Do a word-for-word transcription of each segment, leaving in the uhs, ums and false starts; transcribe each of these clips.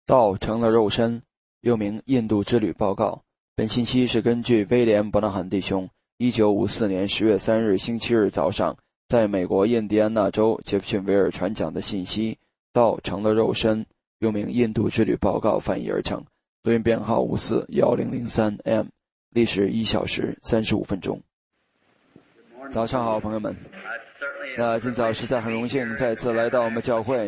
道成了肉身，又名印度之旅报告。本信息是根据威廉·伯纳罕弟兄一九五四年十月三日星期日早上在美国印第安纳州杰弗逊维尔传讲的信息，道成了肉身，又名印度之旅报告翻译而成，录音编号五四一零零三 M， 历时一小时三十五分钟。早上好，朋友们。那今早实在很荣幸再次来到我们教会。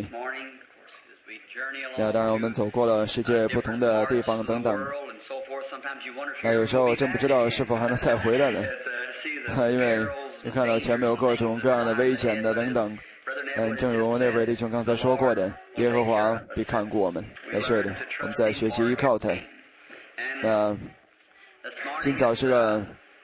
那当然我们走过了世界不同的地方等等，那有时候真不知道是否还能再回来呢，因为你看到前面有各种各样的危险的等等。嗯，正如那位弟兄刚才说过的，耶和华必看顾我们。那是的，我们在学习依靠他。那今早是个，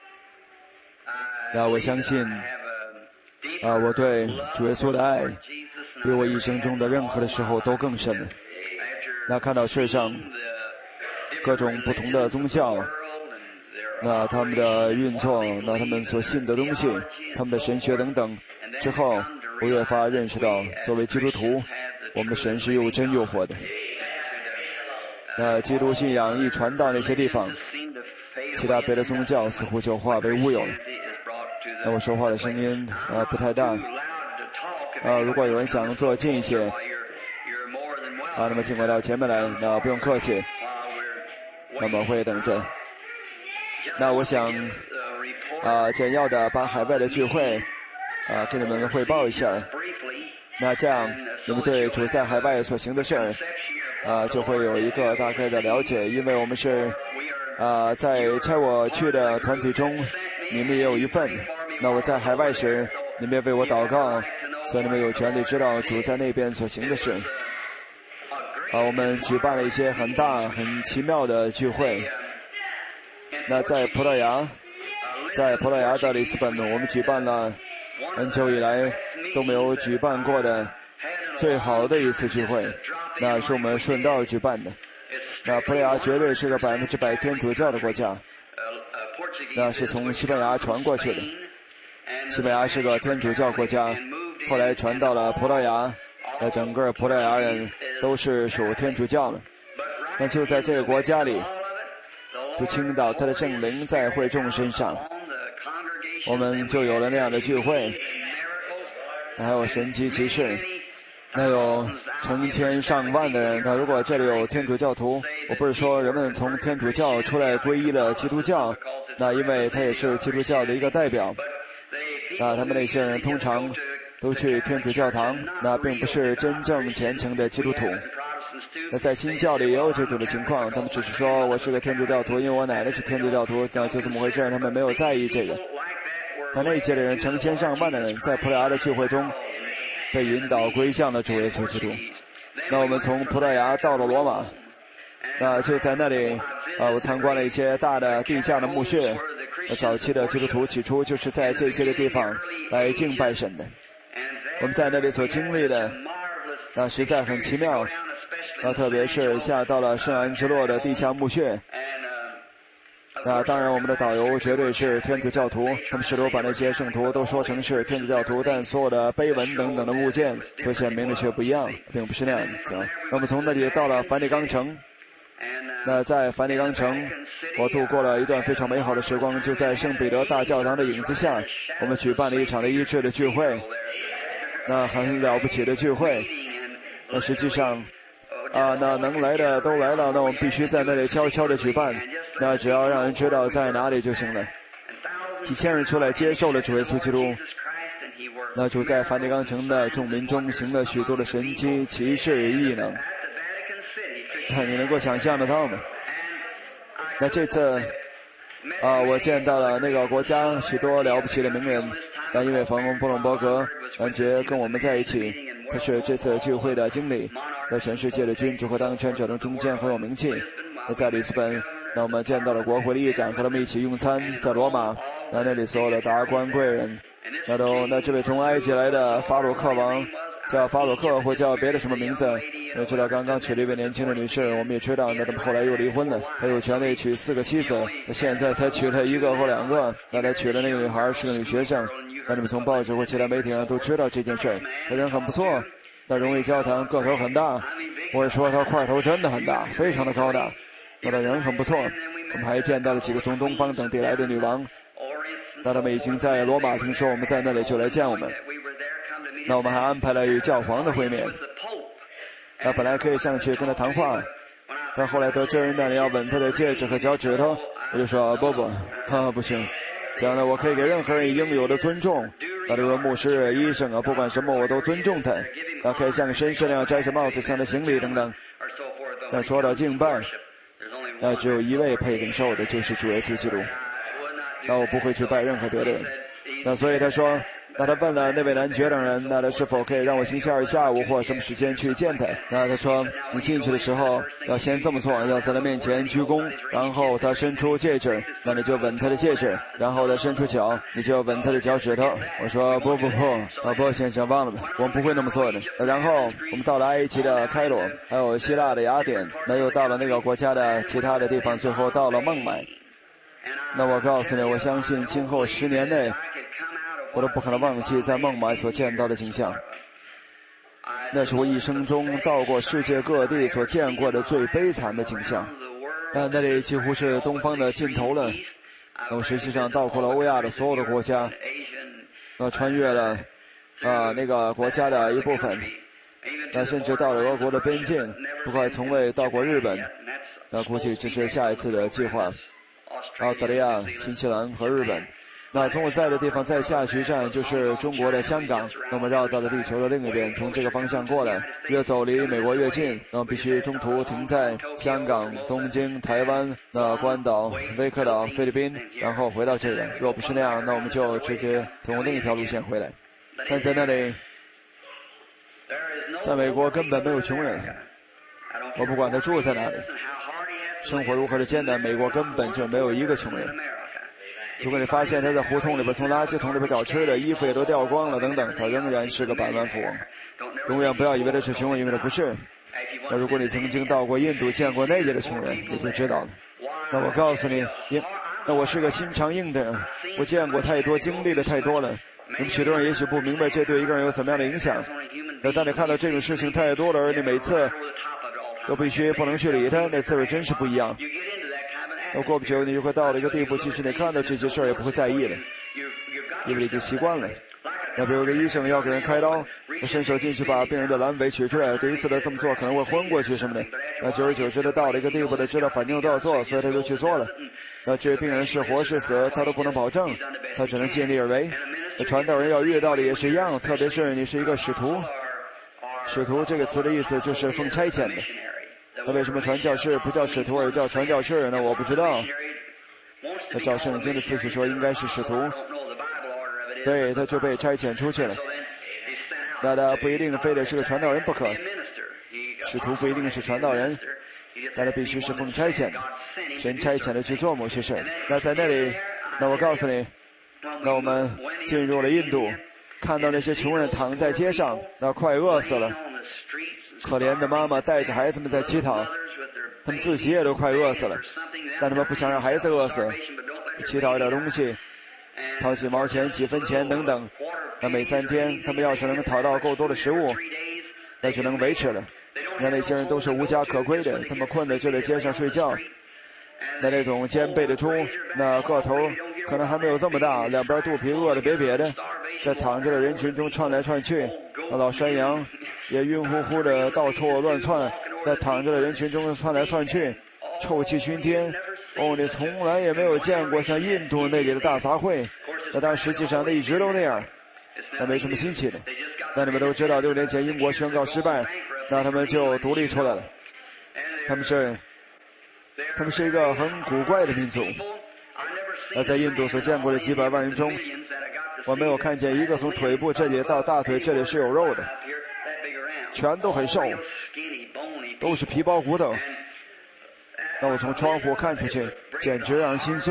那我相信啊，我对主耶稣的爱比我一生中的任何的时候都更深了。那看到世上各种不同的宗教，那他们的运作，那他们所信的东西，他们的神学等等之后，我越发认识到作为基督徒，我们的神是又真又活的。那基督信仰一传到那些地方，其他别的宗教似乎就化为乌有了。那我说话的声音呃不太大，呃如果有人想坐近一些啊，那么尽管到前面来，那不用客气，那么会等着。那我想啊简要的把海外的聚会啊给你们汇报一下，那这样你们对主在海外所行的事儿啊就会有一个大概的了解。因为我们是啊在差我去的团体中，你们也有一份。那我在海外时，你们也为我祷告，所以你们有权利知道主在那边所行的事。啊，我们举办了一些很大很奇妙的聚会。那在葡萄牙，在葡萄牙的里斯本，我们举办了很久以来都没有举办过的最好的一次聚会，那是我们顺道举办的。那葡萄牙绝对是个百分之百天主教的国家，那是从西班牙传过去的。西班牙是个天主教国家，后来传到了葡萄牙，那整个葡萄牙人都是属天主教的。那就在这个国家里，就倾倒他的圣灵在会众身上，我们就有了那样的聚会，还有神奇奇事，那有成千上万的人。那如果这里有天主教徒，我不是说人们从天主教出来皈依了基督教，那因为他也是基督教的一个代表，那他们那些人通常都去天主教堂，那并不是真正虔诚的基督徒。那在新教里也有这种的情况，他们只是说我是个天主教徒，因为我奶奶是天主教徒，那就这么回事，他们没有在意这个。那那些的人成千上万的人在葡萄牙的聚会中被引导归向了主耶稣基督。那我们从葡萄牙到了罗马，那就在那里啊，我参观了一些大的地下的墓穴。早期的基督徒起初就是在这些的地方来敬拜神的。我们在那里所经历的那实在很奇妙，那特别是下到了圣安之洛的地下墓穴。那当然我们的导游绝对是天主教徒，他们试图把那些圣徒都说成是天主教徒，但所有的碑文等等的物件所显明的却不一样，并不是那样的。那么从那里到了梵蒂冈城，那在梵蒂冈城我度过了一段非常美好的时光，就在圣彼得大教堂的影子下，我们举办了一场的医治的聚会，那很了不起的聚会。那实际上啊，那能来的都来了，那我们必须在那里悄悄的举办，那只要让人知道在哪里就行了。几千人出来接受了主耶稣基督，那主在梵蒂冈城的众民中行了许多的神迹奇事异能，你能够想象得到吗？那这次啊，我见到了那个国家许多了不起的名人，那因为冯·布隆伯格感觉跟我们在一起，他是这次聚会的经理，在全世界的君主和当权者中间很有名气。那在里斯本，那我们见到了国会的议长，和他们一起用餐。在罗马，那那里所有的达官贵人，那都那这位从埃及来的法鲁克王，叫法鲁克或叫别的什么名字，也知道刚刚娶了一位年轻的女士，我们也知道那他们后来又离婚了，他有权利娶四个妻子，那现在才娶了一个或两个，那他娶的那个女孩是个女学生，那你们从报纸或其他媒体上都知道这件事儿。他人很不错，那容易交谈，个头很大， 我说他块头真的很大，非常的高大，他的人很不错。我们还见到了几个从东方等地来的女王，那他们已经在罗马听说我们在那里，就来见我们。那我们还安排了与教皇的会面，那本来可以上去跟他谈话，但后来得知那里要吻他的戒指和脚趾头，我就说不不，哈不行，这样呢我可以给任何人以应有的尊重，那例如牧师、医生啊，不管什么我都尊重他，那可以像个绅士那样摘下帽子向他行礼等等。但说到敬拜，那只有一位配领受的，就是主耶稣基督。那我不会去拜任何别的人。那所以他说，那他问了那位男爵等人，那他是否可以让我星期二下午或什么时间去见他？那他说，你进去的时候要先这么做，要在他面前鞠躬，然后他伸出戒指，那你就吻他的戒指，然后他伸出脚，你就吻他的脚趾头。我说不不不，啊不，先生忘了吧，我们不会那么做的。然后我们到了埃及的开罗，还有希腊的雅典，那又到了那个国家的其他的地方，最后到了孟买。那我告诉你，我相信今后十年内我都不可能忘记在孟买所见到的景象，那是我一生中到过世界各地所见过的最悲惨的景象。但那里几乎是东方的尽头了。那我实际上到过了欧亚的所有的国家，那穿越了啊、呃、那个国家的一部分，那甚至到了俄国的边境，不过从未到过日本，那估计这是下一次的计划。澳大利亚、新西兰和日本。那从我在的地方再下去一站就是中国的香港，那么绕到了地球的另一边，从这个方向过来，越走离美国越近，那么必须中途停在香港、东京、台湾、那关岛、威克岛、菲律宾，然后回到这里。若不是那样，那我们就直接从另一条路线回来。但在那里，在美国根本没有穷人，我不管他住在哪里，生活如何的艰难，美国根本就没有一个穷人。如果你发现他在胡同里边从垃圾桶里边找吃的，衣服也都掉光了等等，他仍然是个百万富翁。永远不要以为他是穷人，因为他不是。那如果你曾经到过印度见过那里的穷人，你就知道了。那我告诉你，那我是个心肠硬的人，我见过太多，经历了太多了。你们许多人也许不明白这对一个人有怎么样的影响，那当你看到这种事情太多了，而你每次都必须不能去理他，那滋味真是不一样。那过不久你就会到了一个地步，即使你看到这些事儿也不会在意了，因为你已经习惯了。那比如一个医生要给人开刀，他伸手进去把病人的阑尾取出来，第一次他这么做可能会昏过去什么的，那久而久之他到了一个地步，他知道反正都要做，所以他就去做了。那至于病人是活是死他都不能保证，他只能尽力而为。那传道人要遇到的也是一样，特别是你是一个使徒，使徒这个词的意思就是奉差遣的。那为什么传教士不叫使徒而叫传教士呢？我不知道。那照圣经的次序说应该是使徒，所以他就被差遣出去了。那他不一定非得是个传道人不可，使徒不一定是传道人，但他必须是奉差遣的，神差遣的去做某些事。那在那里，那我告诉你，那我们进入了印度，看到那些穷人躺在街上，那快饿死了，可怜的妈妈带着孩子们在乞讨，他们自己也都快饿死了，但他们不想让孩子饿死，乞讨一点东西，讨几毛钱、几分钱等等。那每三天，他们要是能讨到够多的食物，那就能维持了。那那些人都是无家可归的，他们困得就在街上睡觉。那那种肩背的猪，那个头可能还没有这么大，两边肚皮饿得瘪瘪的，在躺着的人群中窜来窜去。那老山羊也晕乎乎的到处乱窜，在躺着的人群中窜来窜去，臭气熏天。哦，你从来也没有见过像印度那里的大杂烩，那但实际上那一直都那样，那没什么新奇的。那你们都知道，六年前英国宣告失败，那他们就独立出来了。他们是，他们是一个很古怪的民族。那在印度所见过的几百万人中，我没有看见一个从腿部这里到大腿这里是有肉的，全都很瘦，都是皮包骨头。那我从窗户看出去，简直让人心碎。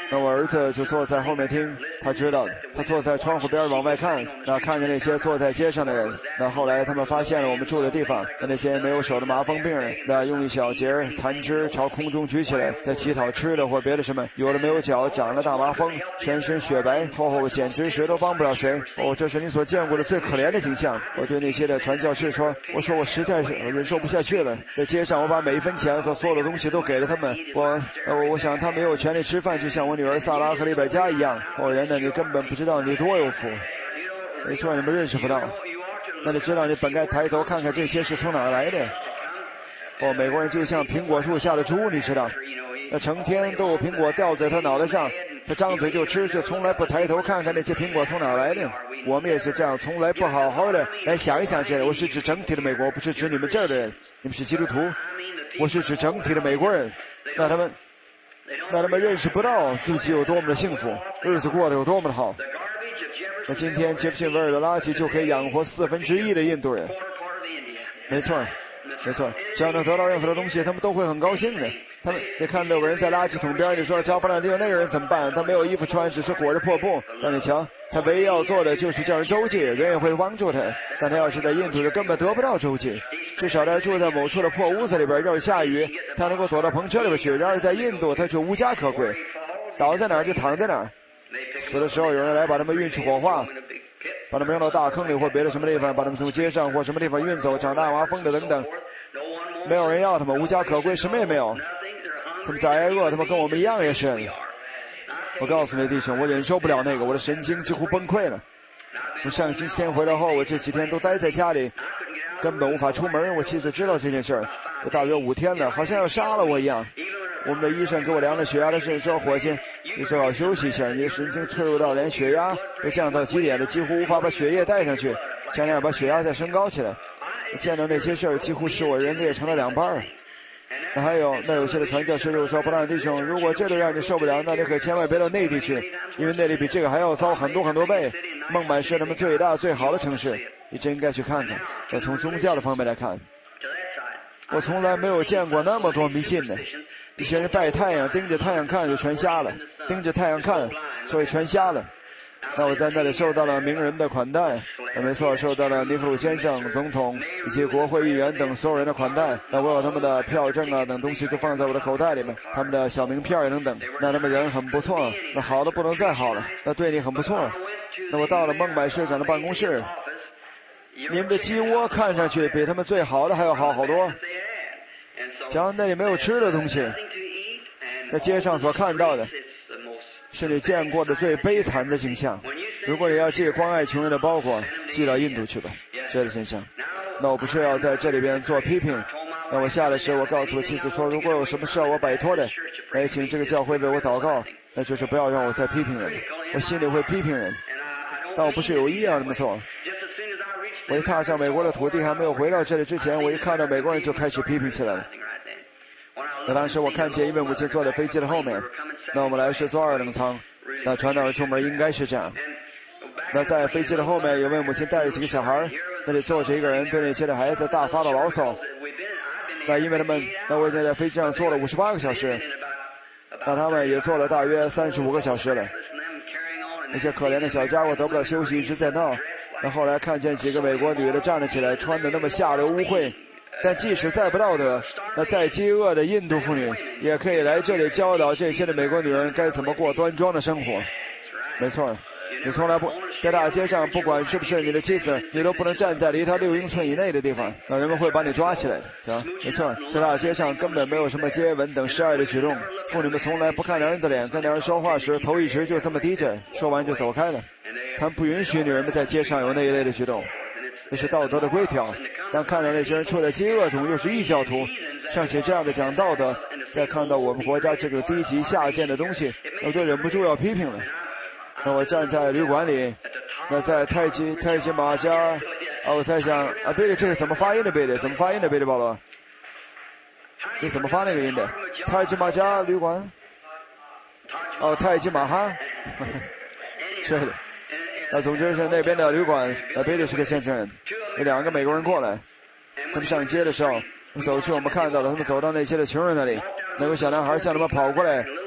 那我儿子就坐在后面听，他知道的。他坐在窗户边往外看，那看见那些坐在街上的人。那后来他们发现了我们住的地方，那那些没有手的麻风病人，那用一小节残肢朝空中举起来，在乞讨吃的或别的什么。有的没有脚，长了大麻风，全身雪白，厚厚简直谁都帮不了谁。哦，这是你所见过的最可怜的景象。我对那些的传教士说，我说我实在是忍受不下去了。在街上，我把每一分钱和所有的东西都给了他们。我，呃，我想他没有权利吃饭，就像我女儿萨拉和利百加一样。哦，人呢，你根本不知道你多有福。没错，你们认识不到。那你知道你本该抬头看看这些是从哪儿来的。哦，美国人就像苹果树下的猪，你知道，那成天都有苹果掉在他脑袋上，他张嘴就吃，却从来不抬头看看那些苹果从哪儿来的。我们也是这样，从来不好好的来想一想这个。我是指整体的美国，不是指你们这儿的人，你们是基督徒。我是指整体的美国人，那他们那他们认识不到自己有多么的幸福，日子过得有多么的好。那今天杰弗逊维尔的垃圾就可以养活四分之一的印度人。没错没错，只要能得到任何的东西，他们都会很高兴的。他们，你看到有个人在垃圾桶边，你说乔布兰迪那个人怎么办？他没有衣服穿，只是裹着破布。但你瞧，他唯一要做的就是叫人周济，人也会帮助他。但他要是在印度，就根本得不到周济。至少他住在某处的破屋子里边，要是下雨，他能够躲到篷车里边去。然而在印度，他却无家可归，倒在哪儿就躺在哪儿。死的时候，有人来把他们运去火化，把他们扔到大坑里或别的什么地方，把他们从街上或什么地方运走，长大麻风的等等。没有人要他们，无家可归，什么也没有。他们再挨饿，他们跟我们一样也是。我告诉你弟兄，我忍受不了那个，我的神经几乎崩溃了。我上星期天回来后，我这几天都待在家里，根本无法出门。我妻子知道这件事儿，我大约五天了，好像要杀了我一样。我们的医生给我量了血压的时候说，伙计，你最好休息一下，你的神经脆弱到连血压都降到极点了，几乎无法把血液带上去，尽量把血压再升高起来。见到那些事儿，几乎使我人裂成了两半儿。那还有，那有些的传教士就说，布朗弟兄，如果这都让你受不了，那你可千万别到内地去，因为那里比这个还要糟很多很多倍。孟买是他们最大最好的城市，你真应该去看看。那从宗教的方面来看，我从来没有见过那么多迷信的。一些人拜太阳，盯着太阳看就全瞎了，盯着太阳看，所以全瞎了。那我在那里受到了名人的款待，那没错，受到了尼赫鲁先生、总统以及国会议员等所有人的款待。那我有他们的票证啊等东西都放在我的口袋里面，他们的小名片等等。那他们人很不错，那好的不能再好了，那对你很不错。那我到了孟买市长的办公室，你们的鸡窝看上去比他们最好的还要好好多。假如那里没有吃的东西，在街上所看到的是你见过的最悲惨的景象。如果你要寄关爱穷人的包裹，寄到印度去吧，这位先生。那我不是要在这里边做批评。那我下来时，我告诉我妻子说，如果有什么事要我摆脱的，哎，请这个教会为我祷告，那就是不要让我再批评人。我心里会批评人，但我不是有意要这么做。我一踏上美国的土地，还没有回到这里之前，我一看到美国人就开始批评起来了。那当时我看见一位母亲坐在飞机的后面，那我们来是坐二等舱，那传道人出门应该是这样。那在飞机的后面有位母亲带着几个小孩，那里坐着一个人对那些的孩子大发的牢骚。那因为他们，那我已经在飞机上坐了五十八个小时，那他们也坐了大约三十五个小时了。那些可怜的小家伙得不到休息，一直在闹。那后来看见几个美国女的站了起来，穿得那么下流污秽，但即使再不道德，那再饥饿的印度妇女也可以来这里教导这些的美国女人该怎么过端庄的生活。没错，你从来不在大街上，不管是不是你的妻子，你都不能站在离她六英寸以内的地方，那人们会把你抓起来的。啊，没错，在大街上根本没有什么接吻等示爱的举动，妇女们从来不看男人的脸，跟男人说话时头一直就这么低着，说完就走开了。他们不允许女人们在街上有那一类的举动，那是道德的规条。当看到那些人处在饥饿中，又是异教徒，尚且这样的讲道德，再看到我们国家这个低级下贱的东西，我就忍不住要批评了。那我站在旅馆里，那在泰姬泰姬玛加，啊，我在想啊，贝利这个怎么发音的？贝利怎么发音的？贝利保罗，你怎么发那个音的？泰姬玛加旅馆，哦，泰姬玛哈，是的。那总之是那边的旅馆，那贝利是个见证人，有两个美国人过来，他们上街的时候，我们走去，我们看到了他们走到那些的穷人那里，那个小男孩向他们跑过来，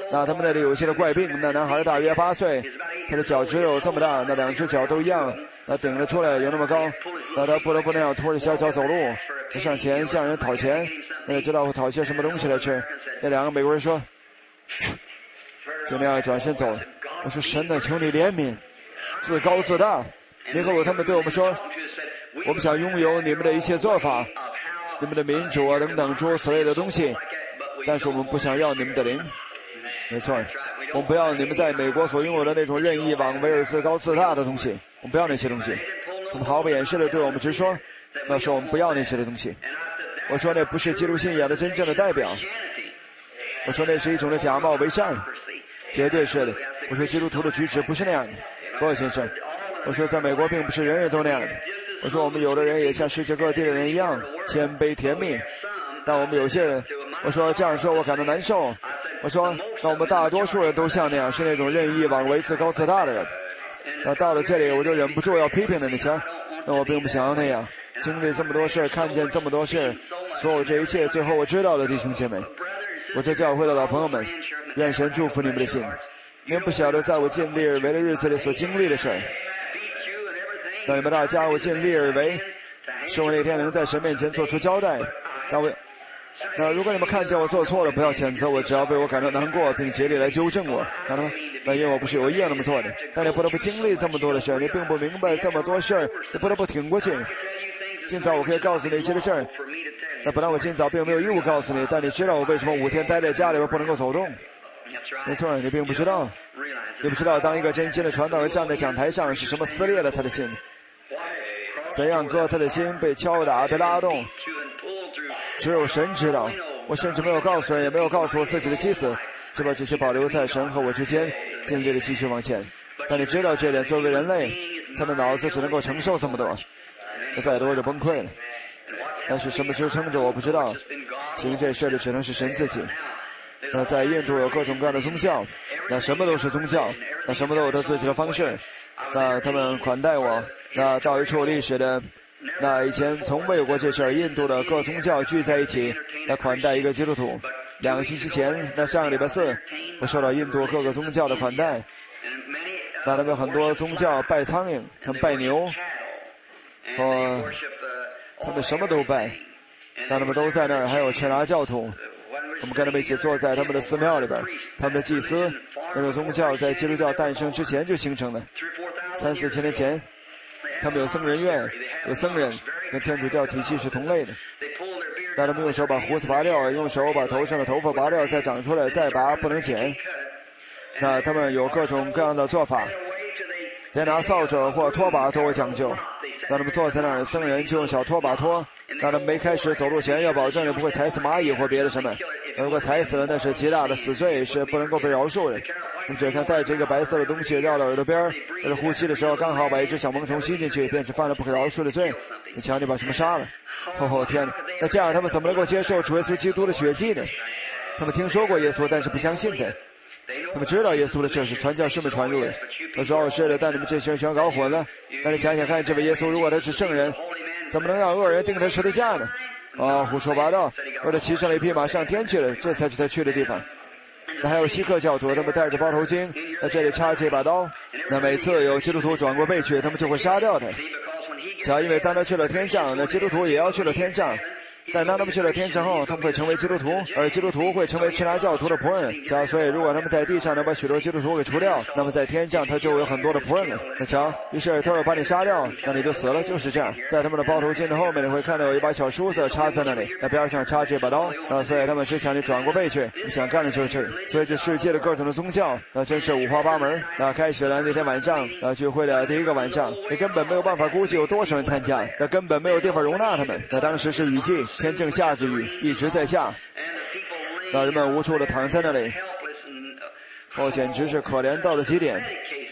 那他们那里有一些的怪病，那男孩大约八岁，他的脚只有这么大，那两只脚都一样，那顶了出来有那么高，那他不得不那样拖着小脚走路，他上前向人讨钱，那也知道会讨些什么东西来吃。那两个美国人说，就那样转身走了。我说神啊，求你怜悯，自高自大。以后他们对我们说，我们想拥有你们的一切做法，你们的民主啊等等诸如此类的东西，但是我们不想要你们的灵。没错，我们不要你们在美国所拥有的那种任意妄为而自高自大的东西，我们不要那些东西。他们毫不掩饰地对我们直说，那时候我们不要那些的东西。我说那不是基督信仰的真正的代表，我说那是一种的假冒为善，绝对是的。我说基督徒的举止不是那样的，不，先生。我说在美国并不是人人都那样的。我说我们有的人也像世界各地的人一样谦卑甜蜜，但我们有些人，我说这样说我感到难受。我说那我们大多数人都像那样，是那种任意妄为自高自大的人。那到了这里我就忍不住要批评了那些，那我并不想要那样经历这么多事，看见这么多事，所有这一切最后我知道了，弟兄姐妹，我这教会的老朋友们，愿神祝福你们的心。您不晓得在我尽力而为的日子里所经历的事，那你们大家我尽力而为，使我那天能在神面前做出交代。那我那如果你们看见我做错了，不要谴责我，只要为我感到难过，并竭力来纠正我，看到吗？那因为我不是有意那么做的，但你不得不经历这么多的事，你并不明白这么多事儿，你不得不挺过去。今早我可以告诉你一些的事儿，那本来我今早并没有义务告诉你，但你知道我为什么五天待在家里边不能够走动？没错，你并不知道，你不知道当一个真心的传道人站在讲台上是什么撕裂了他的心，怎样割他的心，被敲打，被拉动，只有神知道。我甚至没有告诉人，也没有告诉我自己的妻子，只把这些保留在神和我之间，尽力的继续往前。但你知道这点，作为人类，他的脑子只能够承受这么多，再多就崩溃了。但是什么支撑着我不知道，行这事的只能是神自己。那在印度有各种各样的宗教，那什么都是宗教，那什么都有他自己的方式，那他们款待我，那到一处历史的，那以前从未有过这事儿，印度的各宗教聚在一起，那款待一个基督徒。两个星期前，那上个礼拜四，我受到印度各个宗教的款待，那他们很多宗教拜苍蝇，他们拜牛，哦，他们什么都拜，那他们都在那儿，还有赤拿教徒。我们跟他们一起坐在他们的寺庙里边，他们的祭司，那个宗教在基督教诞生之前就形成了，三四千年前，他们有僧人院，有僧人，跟天主教体系是同类的。让他们用手把胡子拔掉，用手把头上的头发拔掉，再长出来，再拔，不能剪。那他们有各种各样的做法，连拿扫帚或拖把都有讲究。让他们坐在那儿，僧人就用小拖把拖。让他们没开始走路前要保证你不会踩死蚂蚁或别的什么，如果踩死了那是极大的死罪，是不能够被饶恕的。你只看带着一个白色的东西绕到耳朵边，在呼吸的时候刚好把一只小萌虫吸进去，便是犯了不可饶恕的罪。你瞧你把什么杀了，哦哦天哪，那这样他们怎么能够接受主耶稣基督的血迹呢？他们听说过耶稣，但是不相信他。他们知道耶稣的事是传教士们传入的。我说哦是的，但你们这些人全搞混了。那你想想看，这位耶稣如果他是圣人，怎么能让恶人钉他十字架呢？啊，胡说八道！为了骑上了一匹马上天去了，这才是他去的地方。那还有锡克教徒，他们戴着包头巾，在这里插着一把刀。那每次有基督徒转过背去，他们就会杀掉他。只要因为当他去了天上，那基督徒也要去了天上。但当他们去了天上后，他们会成为基督徒，而基督徒会成为赤拿教徒的仆人。瞧，所以如果他们在地上能把许多基督徒给除掉，那么在天上他就有很多的仆人了。那瞧，于是他要把你杀掉，那你就死了，就是这样。在他们的包头巾的后面，你会看到有一把小梳子插在那里，那边上插这把刀。啊，所以他们只想你转过背去，你想干的就是这个。所以这世界的各种的宗教，那真是五花八门。那开始了那天晚上，那聚会的第一个晚上，你根本没有办法估计有多少人参加，那根本没有地方容纳他们。那当时是雨季，天正下着雨，一直在下，那人们无处的躺在那里，哦，简直是可怜到了极点。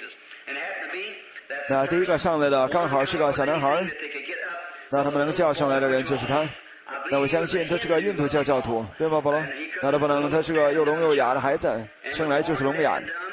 那第一个上来的刚好是个小男孩，那他们能叫上来的人就是他。那我相信他是个印度教教徒，对吗，保罗？那他不能，他是个又聋又哑的孩子，生来就是聋哑的。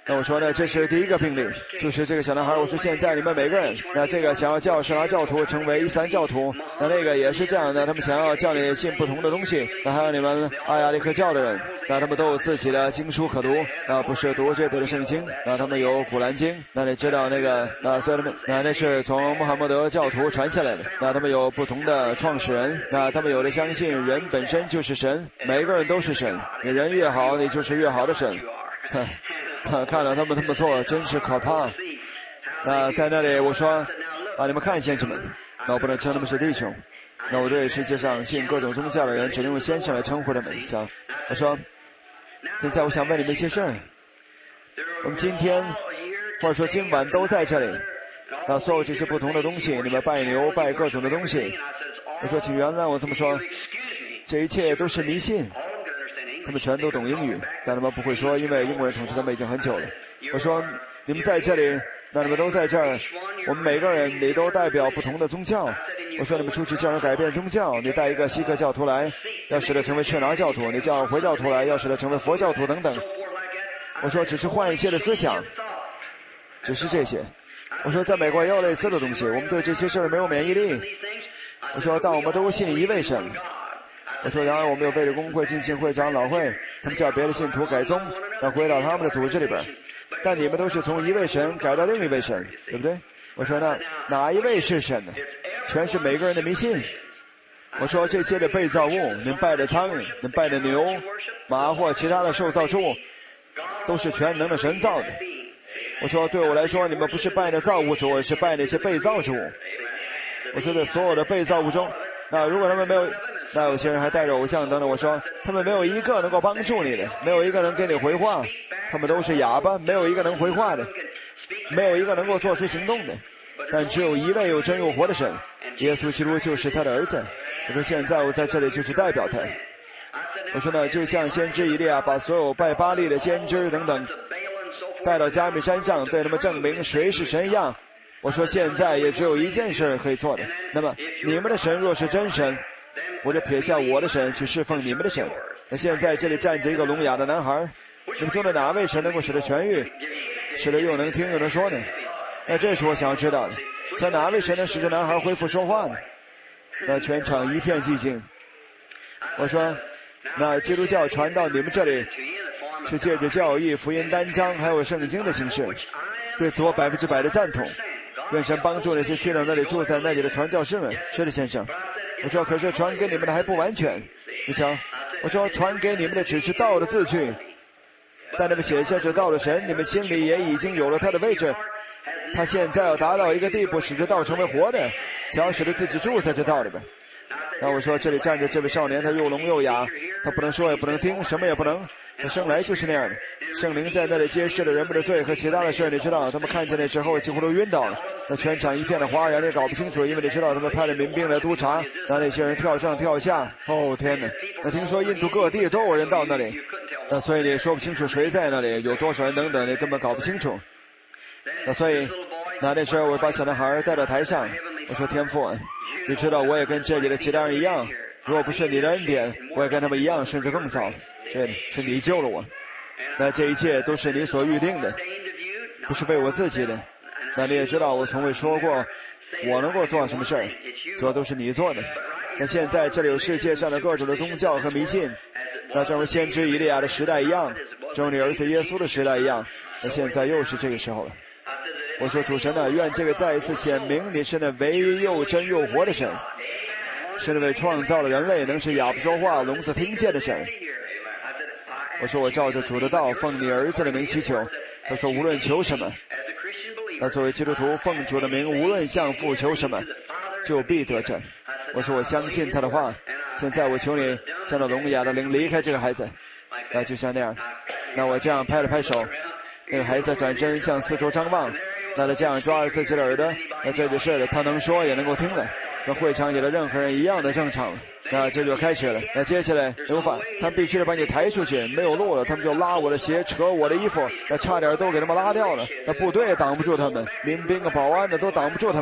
那我说呢，这是第一个病例，就是这个小男孩。我说现在你们每个人，那这个想要叫什拉教徒成为伊斯兰教徒，那那个也是这样的，他们想要叫你信不同的东西。那还有你们阿亚利克教的人，那他们都有自己的经书可读，那不是读这本的圣经，那他们有古兰经。那你知道那个，那所以他们，那那是从穆罕默德教徒传下来的。那他们有不同的创始人，那他们有的相信人本身就是神，每个人都是神，你人越好，你就是越好的神。看到他们这么做真是可怕。那在那里我说啊，你们看先生们，那我不能称他们是弟兄，那我对世界上信各种宗教的人只能用先生来称呼他们。讲我说现在我想问你们一些事儿，我们今天或者说今晚都在这里，那所有这些不同的东西，你们拜牛拜各种的东西，我说请原谅我这么说，这一切都是迷信。他们全都懂英语，但他们不会说，因为英国人统治他们已经很久了。我说你们在这里，那你们都在这儿，我们每个人你都代表不同的宗教。我说你们出去叫人改变宗教，你带一个锡克教徒来，要使他成为赤拿教徒，你叫回教徒来，要使他成为佛教徒等等。我说只是换一些的思想，只是这些。我说在美国也有类似的东西，我们对这些事儿没有免疫力。我说但我们都信一位神。我说然而我们有卫理公会、浸信会、长老会，他们叫别的信徒改宗，要归到他们的组织里边，但你们都是从一位神改到另一位神，对不对？我说那哪一位是神呢？全是每个人的迷信。我说这些的被造物，您拜的苍蝇，您拜的牛、马或其他的受造之物，都是全能的神造的。我说对我来说，你们不是拜的造物主，而是拜那些被造之物。我说在所有的被造物中，那如果他们没有，那有些人还带着偶像等等，我说他们没有一个能够帮助你的，没有一个能给你回话，他们都是哑巴，没有一个能回话的，没有一个能够做出行动的，但只有一位有真有活的神，耶稣基督就是他的儿子。我说现在我在这里就是代表他。我说呢，就像先知以利亚把所有拜巴力的先知等等带到加密山上，对他们证明谁是神一样。我说现在也只有一件事可以做的，那么你们的神若是真神，我就撇下我的神去侍奉你们的神。那现在这里站着一个聋哑的男孩，你们中的哪位神能够使他痊愈，使他又能听又能说呢？那这是我想要知道的，在哪位神能使这男孩恢复说话呢？那全场一片寂静。我说那基督教传到你们这里是借着教义、福音单章还有圣经的形式，对此我百分之百的赞同。愿神帮助那些去到那里住在那里的传教士们。是的先生。我说可是传给你们的还不完全。你瞧，我说传给你们的只是道的字句，但你们写下这道的神，你们心里也已经有了他的位置。他现在要达到一个地步，使这道成为活的，只使他自己住在这道里边。那我说这里站着这位少年，他又聋又哑，他不能说也不能听，什么也不能，他生来就是那样的。圣灵在那里揭示了人们的罪和其他的事，你知道他们看见那之后几乎都晕倒了。那全场一片的哗然，也搞不清楚，因为你知道他们派了民兵来督查，那那些人跳上跳下，哦天哪！那听说印度各地都有人到那里，那所以你说不清楚谁在那里，有多少人等等，你根本搞不清楚。那所以那那时候我把小男孩带到台上，我说天父，你知道我也跟这里的其他人一样，如果不是你的恩典，我也跟他们一样，甚至更糟。这是你救了我，那这一切都是你所预定的，不是为我自己的。那你也知道我从未说过我能够做什么事儿，这都是你做的。那现在这里有世界上的各种的宗教和迷信，那正如先知以利亚的时代一样，正如你儿子耶稣的时代一样，那现在又是这个时候了。我说主神啊，愿这个再一次显明你是那唯一又真又活的神，是那位创造了人类能使哑巴说话聋子听见的神。我说我照着主的道奉你儿子的名祈求。他说无论求什么，那作为基督徒奉主的名无论向父求什么，就必得着。我说我相信他的话。现在我求你将那聋哑的灵离开这个孩子。那就像那样，那我这样拍了拍手，那个孩子转身向四周张望，那他这样抓着自己的耳朵，那这就是了，他能说也能够听了，跟会场里的任何人一样的正常了。那这就开始了。那接下来没法，他必须得把你抬出去，没有路了，他们就拉我的鞋，扯我的衣服，那差点都给他们拉掉了。那部队也挡不住他们，民兵和保安的都挡不住他们。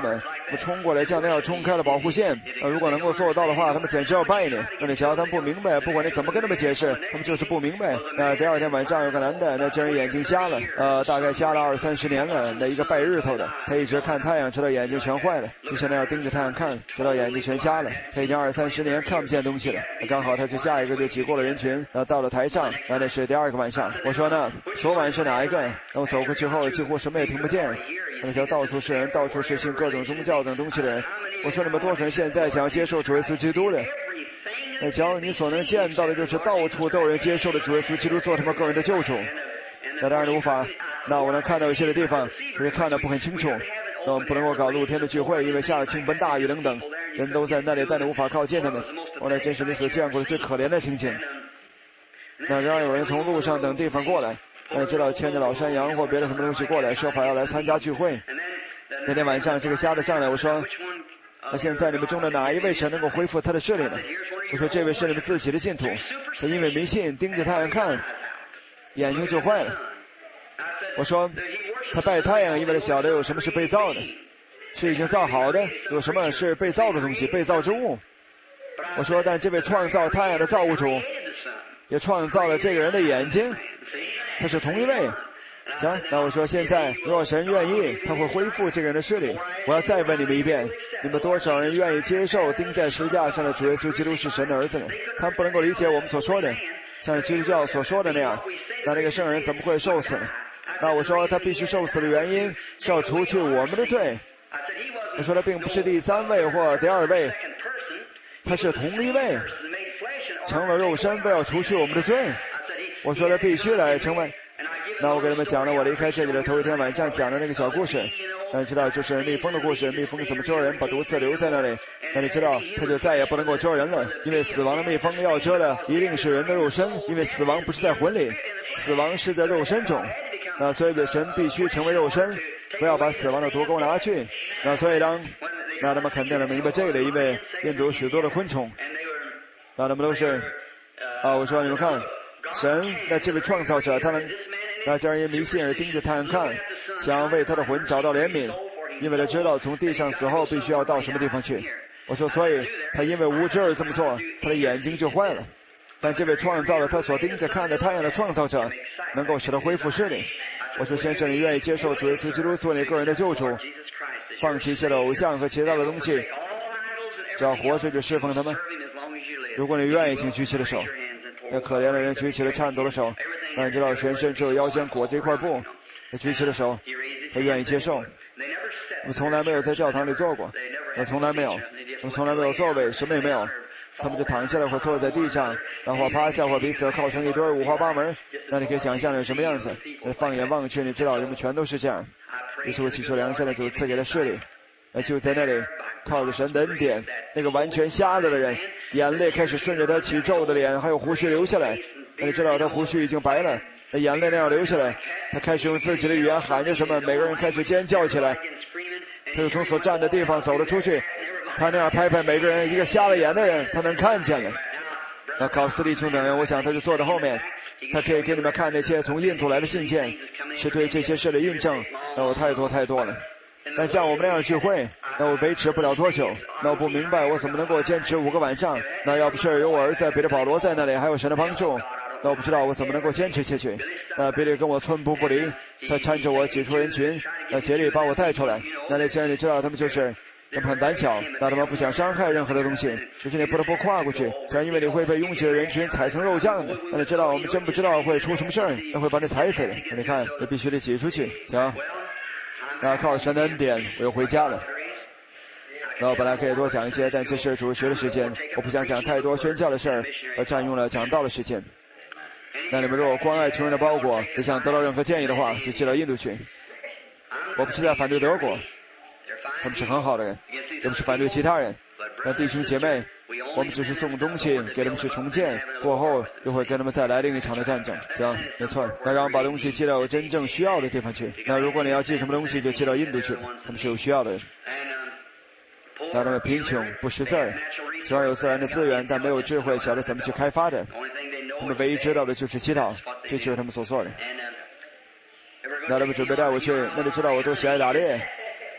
他们冲过来，像那样冲开了保护线。呃，如果能够做到的话，他们简直要拜你。那你瞧，他们不明白，不管你怎么跟他们解释，他们就是不明白。那第二天晚上有个男的，那这人眼睛瞎了，呃，大概瞎了二三十年了。那一个拜日头的，他一直看太阳，直到眼睛全坏了，就像那样盯着太阳看，直到眼睛全瞎了。他已经二三十年看不见东西了。刚好他就下一个就挤过了人群，那到了台上，那那是第二个晚上。我说呢，昨晚是哪一个？那我走过去后，几乎什么也听不见。那条到处是人，到处是信各种宗教等东西的人。我说你们多少人现在想要接受主耶稣基督的？那瞧，你所能见到的就是到处都有人接受了主耶稣基督做他们个人的救主。那当然无法，那我能看到有些的地方，可是看得不很清楚。那我们不能够搞露天的聚会，因为下了倾盆大雨等等，人都在那里，但你无法靠近他们。我那真是你所见过的最可怜的情景。那让有人从路上等地方过来，那知道牵着老山羊或别的什么东西过来，说法要来参加聚会。那天晚上这个瞎子上来，我说那现在你们中的哪一位神能够恢复他的视力呢？我说这位是你们自己的信徒，他因为迷信盯着太阳看，眼睛就坏了。我说他拜太阳，因为他晓得有什么是被造的，是已经造好的，有什么是被造的东西，被造之物。我说但这位创造太阳的造物主也创造了这个人的眼睛，他是同一位。行，那我说现在若神愿意，他会恢复这个人的视力。我要再问你们一遍，你们多少人愿意接受钉在十字架上的主耶稣基督是神的儿子呢？他们不能够理解我们所说的，像基督教所说的那样，那这个圣人怎么会受死呢？那我说他必须受死的原因是要除去我们的罪。我说他并不是第三位或第二位，他是同一位，成了肉身为要除去我们的罪。我说他必须来成为。那我给你们讲了我离开这里的头一天晚上讲的那个小故事，那你知道就是蜜蜂的故事，蜜蜂怎么蛰人，把毒刺留在那里，那你知道他就再也不能够蛰人了，因为死亡的蜜蜂要蛰的一定是人的肉身，因为死亡不是在魂里，死亡是在肉身中。那所以神必须成为肉身，不要把死亡的毒钩拿去。那所以当那他们肯定的明白这里，因为印度有许多的昆虫，那他们都是啊，我说你们看神那这位创造者，他能那叫人迷信而盯着太阳看，想为他的魂找到怜悯，因为他知道从地上死后必须要到什么地方去。我说所以他因为无知而这么做，他的眼睛就坏了。但这位创造了他所盯着看的太阳的创造者能够使他恢复视力。我说先生，你愿意接受主耶稣基督做你个人的救主，放弃一切的偶像和其他的东西，只要活着就侍奉他们。如果你愿意，请举起了手。那可怜的人举起了颤抖的手，那你知道全身只有腰间裹着一块布，他举起了手，他愿意接受。我们从来没有在教堂里坐过，我从来没有，我们从来没有座位，什么也没有。他们就躺下来或坐在地上，然后趴下或彼此靠成一堆五花八门。那你可以想象有什么样子。那放眼望去，你知道人们全都是这样。于是我祈求良善的主赐给他视力。那就在那里靠着神的恩典，那个完全瞎了的人，眼泪开始顺着他起皱的脸还有胡须流下来。那你知道他胡须已经白了，那眼泪那样流下来，他开始用自己的语言喊着什么，每个人开始尖叫起来。他就从所站的地方走了出去，他那样拍拍每个人，一个瞎了眼的人他能看见了。那考斯弟兄等人，我想他就坐在后面，他可以给你们看那些从印度来的信件，是对这些事的印证。那我太多太多了。但像我们那样聚会，那我维持不了多久。那我不明白我怎么能够坚持五个晚上。那要不是有我儿子彼得保罗在那里，还有神的帮助，那我不知道我怎么能够坚持下去。那彼得跟我寸步不离，他搀着我挤出人群，那竭力把我带出来。那那些人你知道他们就是他们很胆小，那他们不想伤害任何的东西，就是你不得不跨过去，这样因为你会被拥挤的人群踩成肉酱的。那你知道我们真不知道会出什么事儿，那会把你踩死的。那你看你必须得挤出去。行，那靠神的恩典我又回家了。那我本来可以多讲一些，但这是主学的时间，我不想讲太多宣教的事儿，而占用了讲道的时间。那你们如果关爱穷人的包裹，也想得到任何建议的话，就寄到印度去。我不是在反对德国，他们是很好的人，也不是反对其他人。那弟兄姐妹，我们只是送东西给他们去重建，过后又会跟他们再来另一场的战争。行，没错。那让我们把东西寄到真正需要的地方去。那如果你要寄什么东西，就寄到印度去，他们是有需要的人。那他们贫穷不识字儿，虽然有自然的资源，但没有智慧，晓得怎么去开发的。他们唯一知道的就是祈祷，这就是他们所做的。那他们准备带我去，那你知道我多喜爱打猎。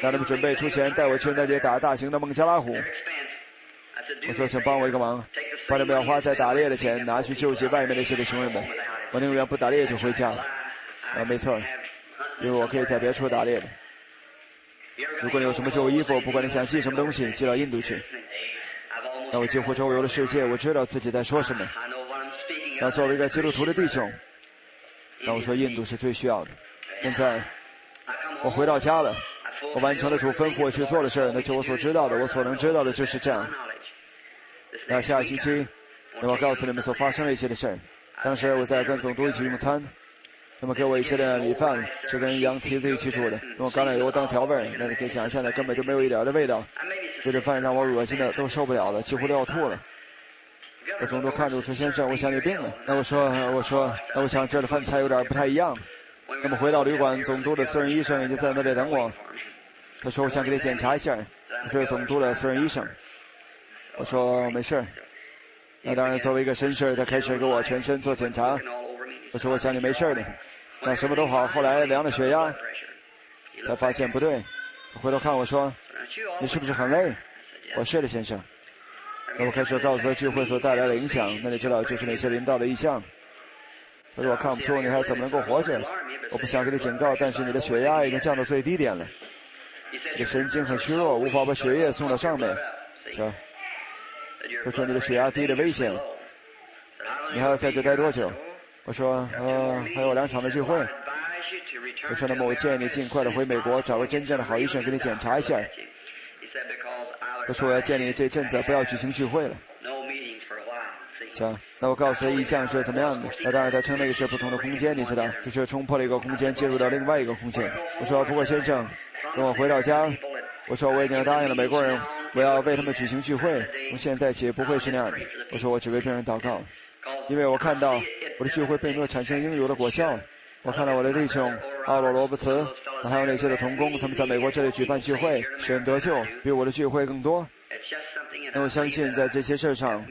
那他们准备出钱带我去那里打大型的孟加拉虎。我说，请帮我一个忙，把你们要花在打猎的钱拿去救济外面那些的穷人们，我宁愿不打猎就回家了。啊，没错，因为我可以在别处打猎的。如果你有什么旧衣服，不管你想寄什么东西，寄到印度去。那我几乎周游了世界，我知道自己在说什么。那作为一个基督徒的弟兄，那我说印度是最需要的。现在我回到家了，我完成了主吩咐我去做的事儿，那就我所知道的，我所能知道的就是这样。那下星期，那我告诉你们所发生的一些的事儿。当时我在跟总督一起用餐，那么给我一些的米饭是跟羊蹄子一起煮的，用橄榄油当调味儿，那你可以想象的根本就没有一点的味道。这顿饭让我恶心的都受不了了，几乎都要吐了。我总督看着我说：“先生，我想你病了。”那我说：“我说，那我想这的饭菜有点不太一样。”那么回到旅馆，总督的私人医生已经在那里等我。他说：“我想给你检查一下。”我说：“总督的私人医生。”我说：“没事。”那当然，作为一个绅士，他开始给我全身做检查。我说：“我想你没事的。”那什么都好。后来量了血压，才发现不对。回头看我说：“你是不是很累？”我是的，先生。那我开始告诉他聚会所带来的影响，那你知道就是那些临到的异象。他说：“我看不出你还怎么能够活着。我不想给你警告，但是你的血压已经降到最低点了，你的神经很虚弱，无法把血液送到上面。这，这说你的血压低的危险。你还要在这待多久？”我说：“呃，还有两场的聚会。”我说：“那么我建议你尽快的回美国，找个真正的好医生给你检查一下。”他说：“我要建议你这阵子不要举行聚会了。”行，那我告诉他意向是怎么样的。那当然他称那个是不同的空间，你知道，就是冲破了一个空间，进入到另外一个空间。我说：“不过先生，等我回到家，我说我已经答应了美国人，我要为他们举行聚会，从现在起不会是那样的。”我说：“我只为病人祷告，因为我看到我的聚会并没有产生应有的果效。我看到我的弟兄奥罗罗伯茨，还有那些的同工，他们在美国这里举办聚会，使人得救，比我的聚会更多。那我相信在这些事上，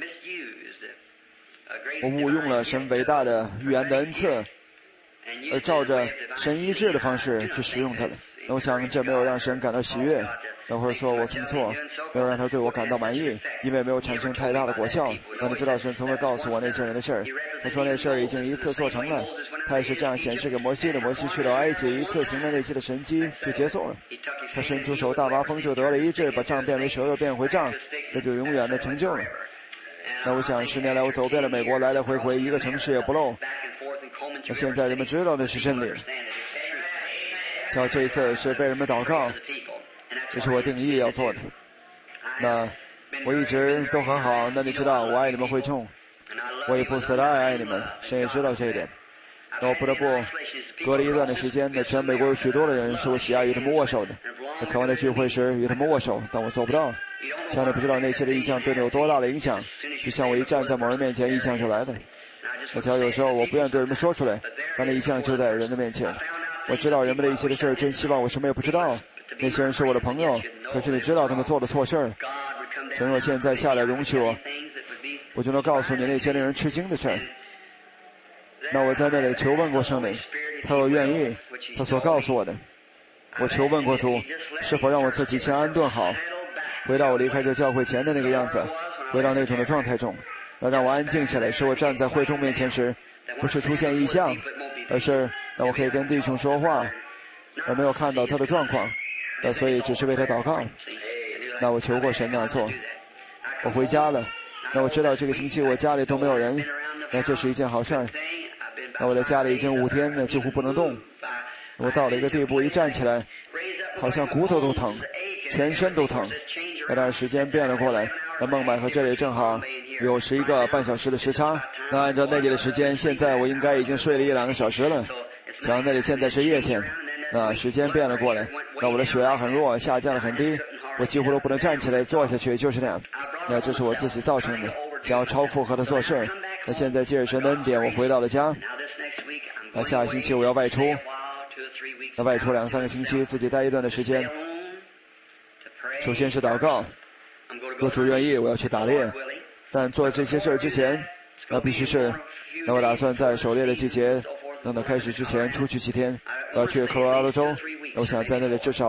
我误用了神伟大的预言的恩赐，而照着神医治的方式去使用它的。那我想这没有让神感到喜悦，或者说我从错，没有让他对我感到满意，因为没有产生太大的果效。那你知道神从未告诉我那些人的事儿，他说那事儿已经一次做成了，他也是这样显示给摩西的。摩西去到埃及一次行了那些的神迹就结束了，他伸出手大麻风就得了医治，把杖变为蛇又变回杖，那就永远的成就了。那我想十年来我走遍了美国，来来回回一个城市也不漏。那现在人们知道的是真理，叫这一次是被人们祷告，这是我定义要做的。那我一直都很好，那你知道我爱你们会众，我也不死的爱爱你们，神也知道这一点。那我不得不隔了一段的时间，在全美国有许多的人是我喜爱与他们握手的，在看完的聚会时与他们握手，但我做不到。像你不知道那些的意象对你有多大的影响，就像我一站在某人面前，意象就来了。而且有时候我不愿对人们说出来，但那意象就在人的面前。我知道人们的一些的事儿，真希望我什么也不知道。那些人是我的朋友，可是你知道他们做的错事儿。神若现在下来容许我，我就能告诉你那些令人吃惊的事儿。那我在那里求问过圣灵，他若愿意，他所告诉我的。我求问过主，是否让我自己先安顿好，回到我离开这教会前的那个样子，回到那种的状态中，要让我安静下来，使我站在会众面前时，不是出现异象，而是让我可以跟弟兄说话，而没有看到他的状况，那所以只是为他祷告。那我求过神那样做。我回家了，那我知道这个星期我家里都没有人，那这是一件好事儿。那我在家里已经五天了，几乎不能动。我到了一个地步，一站起来，好像骨头都疼，全身都疼。那段时间变了过来，那孟买和这里正好有十一个半小时的时差。那按照那里的时间，现在我应该已经睡了一两个小时了。讲那里现在是夜间，那时间变了过来，那我的血压很弱，下降了很低，我几乎都不能站起来坐下去，就是那样。那这是我自己造成的，想要超负荷的做事。那现在借着神的恩典，我回到了家。那下星期我要外出，那外出两三个星期，自己待一段的时间。首先是祷告，若主愿意，我要去打猎。但做这些事儿之前，那必须是，那我打算在狩猎的季节，等到开始之前出去几天。我要去科罗拉多州，我想在那里至少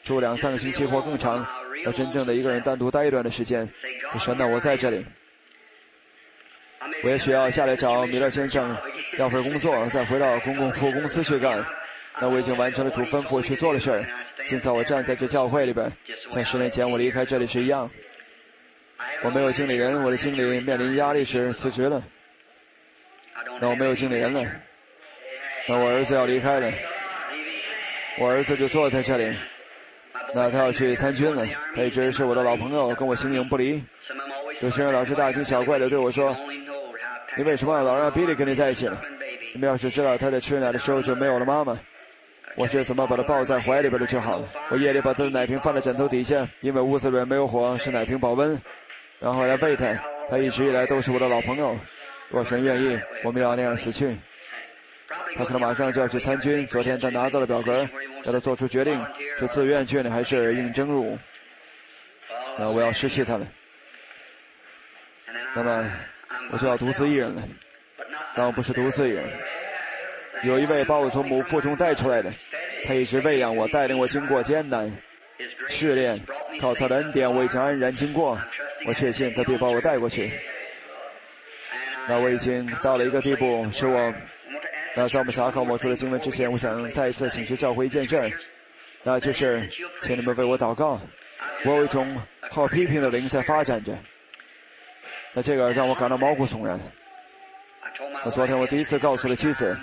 住两三个星期或更长，要真正的一个人单独待一段的时间。神呢，我在这里，我也需要下来找米勒先生要份工作，再回到公共服务公司去干。那我已经完成了主吩咐去做的事儿。今早我站在这教会里边，像十年前我离开这里是一样。我没有经理人，我的经理面临压力时辞职了。那我没有经理人了。那我儿子要离开了，我儿子就坐在这里。那他要去参军了，他一直是我的老朋友，跟我形影不离。有些人老是大惊小怪的对我说，你为什么老让比利跟你在一起呢？你们要是知道他在吃奶的时候就没有了妈妈，我是怎么把他抱在怀里边的就好了。我夜里把他的奶瓶放在枕头底下，因为屋子里面没有火，是奶瓶保温，然后来喂他。他一直以来都是我的老朋友，若神愿意，我们要那样死去。他可能马上就要去参军，昨天他拿到了表格，要他做出决定，是自愿去呢还是应征入伍。那我要失去他了，那么我就要独自一人了。但我不是独自一人，有一位把我从母腹中带出来的，他一直喂养我，带领我经过艰难试炼，靠他的恩典我已经安然经过，我确信他必把我带过去。那我已经到了一个地步，是我那在我们查考我说的经文之前，我想再一次请示教会一件事儿，那就是请你们为我祷告。我有一种好批评的灵在发展着，那这个让我感到毛骨悚然。那昨天我第一次告诉了妻子，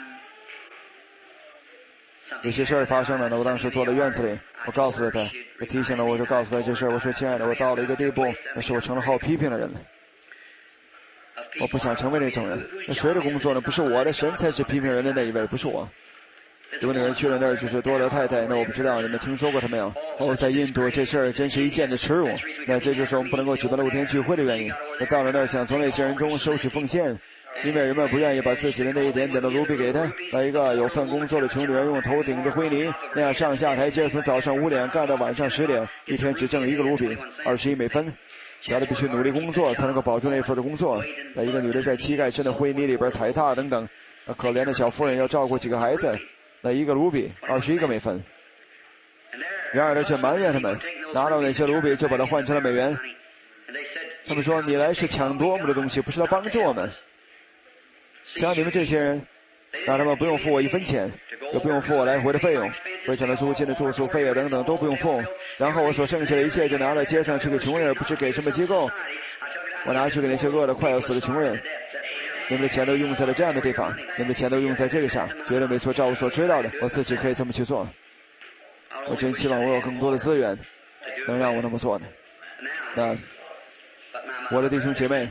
有些事儿发生了呢。我当时坐在院子里，我告诉了她，我提醒了我就告诉她这事儿。我说亲爱的，我到了一个地步，那是我成了好批评的人了。我不想成为那种人。那谁的工作呢？不是我的，神才是批评人的那一位，不是我。有的人去了那儿就是多德太太，那我不知道你们听说过他没有？哦，在印度这事儿真是一见的耻辱。那这就是我们不能够举办露天聚会的原因。那到了那儿想从那些人中收取奉献，因为人们不愿意把自己的那一点点的卢比给他。那一个有份工作的穷女人用头顶着灰泥，那样上下台阶，从早上五点干到晚上十点，一天只挣一个卢比，二十一美分。只要他必须努力工作，才能够保住那份的工作。那一个女的在膝盖深的灰泥里边踩踏等等，那可怜的小妇人要照顾几个孩子，那一个卢比，二十一个美分。然而他却埋怨他们，拿到那些卢比就把它换成了美元。他们说你来是抢夺我们的东西，不是来帮助我们。像你们这些人，那他们不用付我一分钱，也不用付我来回的费用，回程的租金的住宿费啊等等都不用付。然后我所剩下的一切就拿到街上去给穷人，不是给什么机构，我拿去给那些饿得快要死的穷人。你们的钱都用在了这样的地方，你们的钱都用在这个上，绝对没错。照我所知道的，我自己可以这么去做。我真希望我有更多的资源能让我那么做的。那我的弟兄姐妹，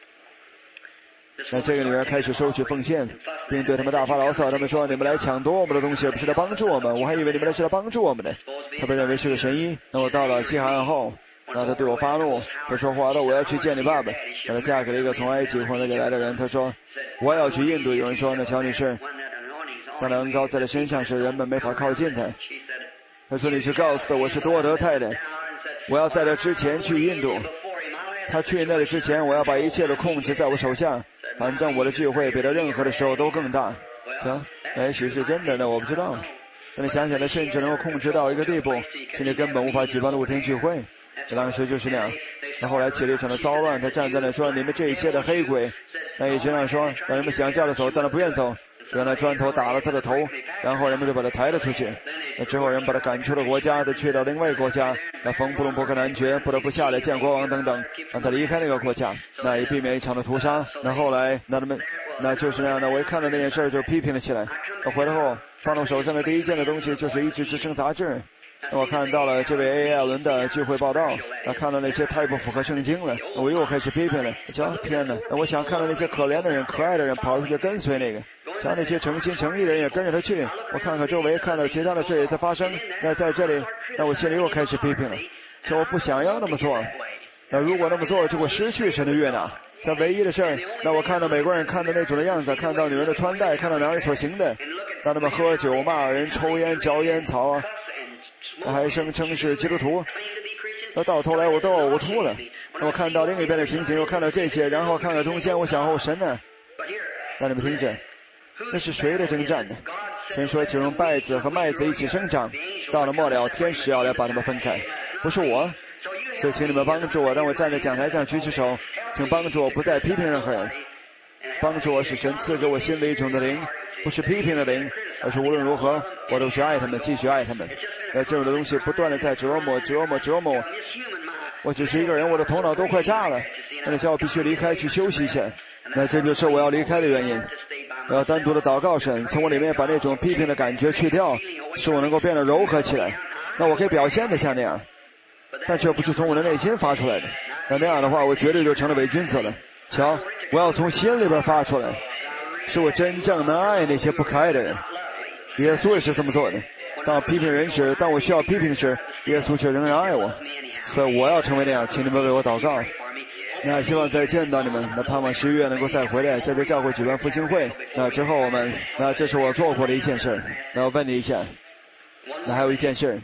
那这个女人开始收取奉献，并对他们大发牢骚。他们说你们来抢夺我们的东西，不是来帮助我们，我还以为你们来是来帮助我们的。他被认为是个神医。那我到了西海岸后，那他对我发怒，他说话了，我要去见你爸爸。那他嫁给了一个从埃及混了来的人，他说我要去印度。有人说那乔女士，他的恩膏在他身上是人们没法靠近他。他说你去告诉他我是多德太太，我要在他之前去印度。他去那里之前，我要把一切的控制在我手下，反正我的聚会比他任何的时候都更大。行，也许是真的，那我不知道。但你想想，他甚至能够控制到一个地步，今天根本无法举办露天聚会。当时就是那样。那后来起了一场的骚乱，他站在那说你们这一切的黑鬼。那一直那样说，让人们想叫他走，但他不愿走，用那砖头打了他的头，然后人们就把他抬了出去。那之后人把他赶出了国家，他去到另外一个国家。那冯布隆伯克男爵不得不下来见国王等等，让他离开那个国家，那也避免一场的屠杀。那后来那他们那就是那样的，我一看到那件事就批评了起来。我回来后放到手上的第一件的东西就是《一纸之声》杂志。我看到了这位 A. 艾伦的聚会报道，那看到那些太不符合圣经了，我又开始批评了。瞧，天哪！那我想看到那些可怜的人、可爱的人跑出去跟随那个，像那些诚心诚意的人也跟着他去。我看看周围，看到其他的事也在发生。那在这里，那我心里又开始批评了。说我不想要那么做，那如果那么做就会失去神的悦纳。这唯一的事儿，那我看到美国人看到那种的样子，看到女人的穿戴，看到男人所行的，让他们喝酒、骂人、抽烟、嚼烟草啊。那还声称是基督徒，那到头来我都呕吐了。那我看到另一边的情景，又看到这些，然后看到中间，我想哦神呢？那你们听着，那是谁的征战呢？神说请用稗子和麦子一起生长， 到了末了，天使要来把他们分开，不是我。所以请你们帮助我，当我站在讲台上举起手，请帮助我不再批评任何人，帮助我使神赐给我心里一种的灵，不是批评的灵，而是无论如何我都去爱他们，继续爱他们。而这种的东西不断的在折磨折磨折磨我，我只是一个人，我的头脑都快炸了，那叫我必须离开去休息一下。那这就是我要离开的原因。我要单独的祷告神，从我里面把那种批评的感觉去掉，使我能够变得柔和起来。那我可以表现的像那样，但却不是从我的内心发出来的。那那样的话，我绝对就成了伪君子了。瞧，我要从心里边发出来，使我真正能爱那些不可爱的人。耶稣也是这么做的。当我批评人时，当我需要批评时，耶稣却仍然爱我。所以我要成为那样，请你们为我祷告。那希望再见到你们，那盼望十一月能够再回来，在这教会举办复兴会。那之后我们，那这是我做过的一件事。那我问你一下，那还有一件事，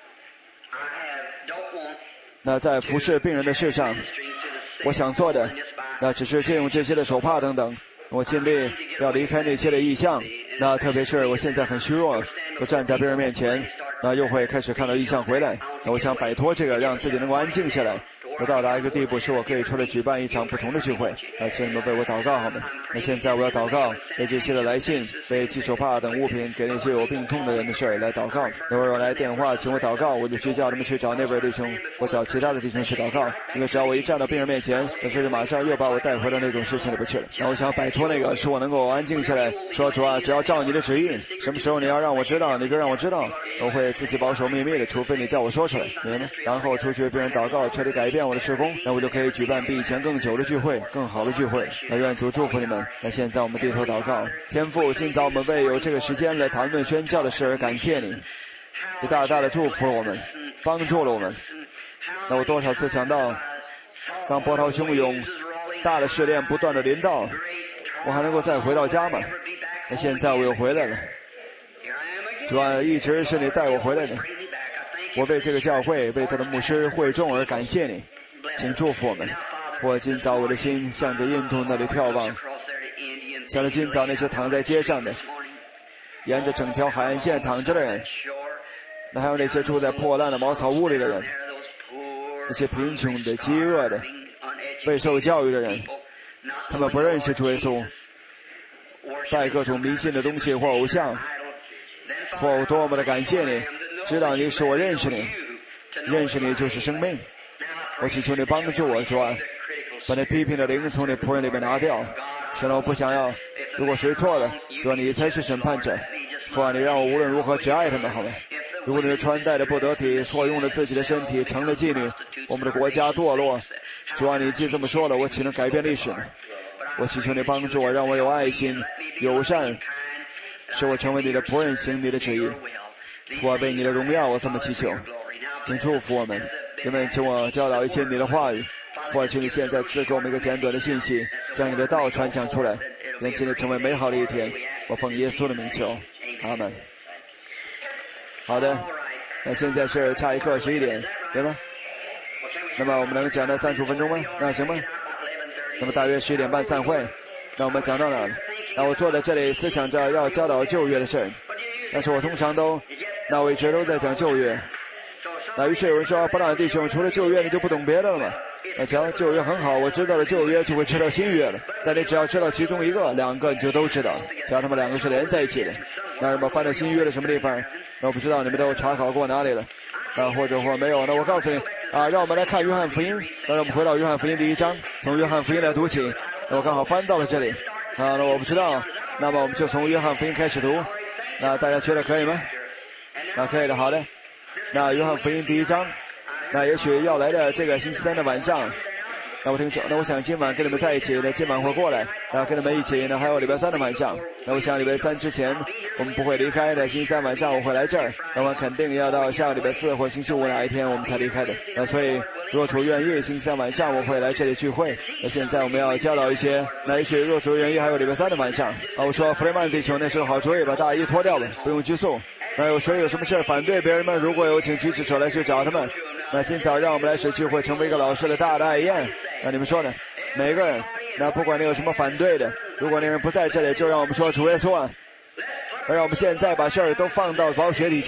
那在服侍病人的事上，我想做的，那只是借用这些的手帕等等，我尽力要离开那些的意象。那特别是我现在很虚弱，我站在病人面前，那又会开始看到意象回来。那我想摆脱这个，让自己能够安静下来。我到达一个地步，使我可以出来举办一场不同的聚会。那请你们为我祷告好吗？那现在我要祷告，为这些的来信，为寄手帕等物品给那些有病痛的人的事儿来祷告。如果有来电话请我祷告，我就去叫他们去找那位弟兄，我找其他的弟兄去祷告。因为只要我一站到病人面前，那这就马上又把我带回到那种事情里边去了。那我想摆脱那个，使我能够安静下来，说主啊，只要照你的旨意，什么时候你要让我知道，你就让我知道，我会自己保守秘密的，除非你叫我说出来，明白吗？然后出去病人祷告，彻底改变我的事工，那我就可以举办比以前更久的聚会，更好的聚会。那愿主祝福你们。那现在我们低头祷告，天父，今早我们为有这个时间来谈论宣教的事而感谢你，你大大的祝福了我们，帮助了我们。那我多少次想到，当波涛汹涌，大的试炼不断的临到，我还能够再回到家吗？那现在我又回来了，主啊，一直是你带我回来的。我为这个教会，为他的牧师会众而感谢你，请祝福我们。我今早我的心向着印度那里眺望，向着今早那些躺在街上的，沿着整条海岸线躺着的人，那还有那些住在破烂的茅草屋里的人，那些贫穷的、饥饿的、未受教育的人，他们不认识主耶稣，拜各种迷信的东西或偶像。父，我多么的感谢你，知道你使我认识你，认识你就是生命。我祈求你帮助我，主啊，把那批评的灵从你仆人里面拿掉。虽然我不想要，如果谁错了，主啊，你才是审判者。父啊，你让我无论如何只爱他们，好吗？如果你是穿戴的不得体，错用了自己的身体，成了妓女，我们的国家堕落。主啊，你既这么说了，我岂能改变历史呢？我祈求你帮助我，让我有爱心、友善，使我成为你的仆人，行你的旨意。父啊，为你的荣耀，我这么祈求，请祝福我们。人们请我教导一些你的话语。父啊，求你现在赐给我们一个简短的信息，将你的道传讲出来，让今天成为美好的一天。我奉耶稣的名求，阿门。好的，那现在是差一刻十一点，对吗？那么我们能讲到三十五分钟吗？那行吗？那么大约十一点半散会。那我们讲到哪了？那我坐在这里思想着要教导旧约的事，但是我通常都，那我一直都在讲旧约。那于是有人说，布朗弟兄，除了旧约你就不懂别的了吗？那瞧，旧约很好，我知道了旧约就会知道新约了。但你只要知道其中一个、两个，你就都知道。只要他们两个是连在一起的。那什么翻到新约的什么地方？那我不知道，你们都查考过哪里了？啊，或者或没有？那我告诉你啊，让我们来看约翰福音。那让我们回到约翰福音第一章，从约翰福音来读起。那我刚好翻到了这里。啊，那我不知道，那么我们就从约翰福音开始读。那大家觉得可以吗？那可以的，好的。那约翰福音第一章，那也许要来的这个星期三的晚上，那我听说，那我想今晚跟你们在一起，那今晚会过来，然后跟你们一起，那还有礼拜三的晚上，那我想礼拜三之前我们不会离开的，星期三晚上我会来这儿，那我肯定要到下个礼拜四或星期五哪一天我们才离开的。那所以若主愿意，星期三晚上我会来这里聚会。那现在我们要教导一些，那也许若主愿意还有礼拜三的晚上，啊，我说弗雷曼弟兄，那是个好主意，把大衣脱掉吧，不用拘束。那有谁有什么事反对别人们？如果有，请举起手来去找他们。那今早让我们来使聚会成为一个老师的大的爱宴。那你们说呢？每个人，那不管你有什么反对的，如果那人不在这里，就让我们说主耶稣啊，让我们现在把事儿都放到宝血底下，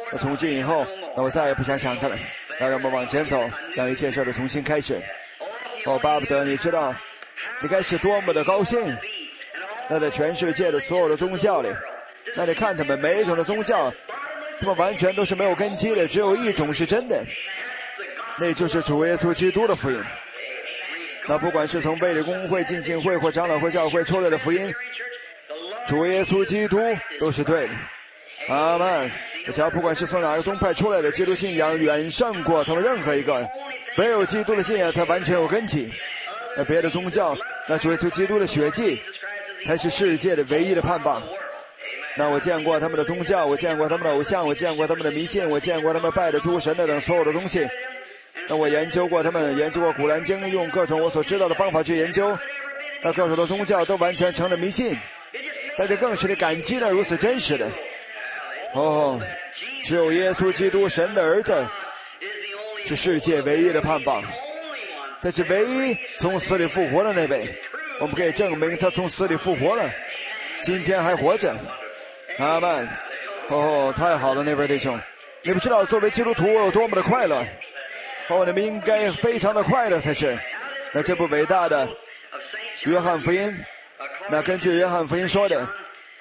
那从今以后，那我再也不想想他了。那让我们往前走，让一切事都重新开始。哦，巴不得你知道，你该是多么的高兴。那在全世界的所有的宗教里，那你看他们每一种的宗教，他们完全都是没有根基的，只有一种是真的，那就是主耶稣基督的福音。那不管是从卫理公会、浸信会或长老会、教会出来的福音，主耶稣基督都是对的。阿们。只要不管是从哪个宗派出来的，基督信仰远胜过他们任何一个。唯有基督的信仰才完全有根基。那别的宗教，那主耶稣基督的血迹才是世界的唯一的盼望。那我见过他们的宗教，我见过他们的偶像，我见过他们的迷信，我见过他们拜的诸神的等所有的东西。那我研究过他们，研究过古兰经，用各种我所知道的方法去研究，那各种的宗教都完全成了迷信。大家更是的感激那如此真实的。哦，只有耶稣基督神的儿子是世界唯一的盼望，他是唯一从死里复活的那位，我们可以证明他从死里复活了，今天还活着。阿们。哦，太好了，那位弟兄，你不知道作为基督徒我有多么的快乐。哦，你们应该非常的快乐才是。那这部伟大的约翰福音，那根据约翰福音说的，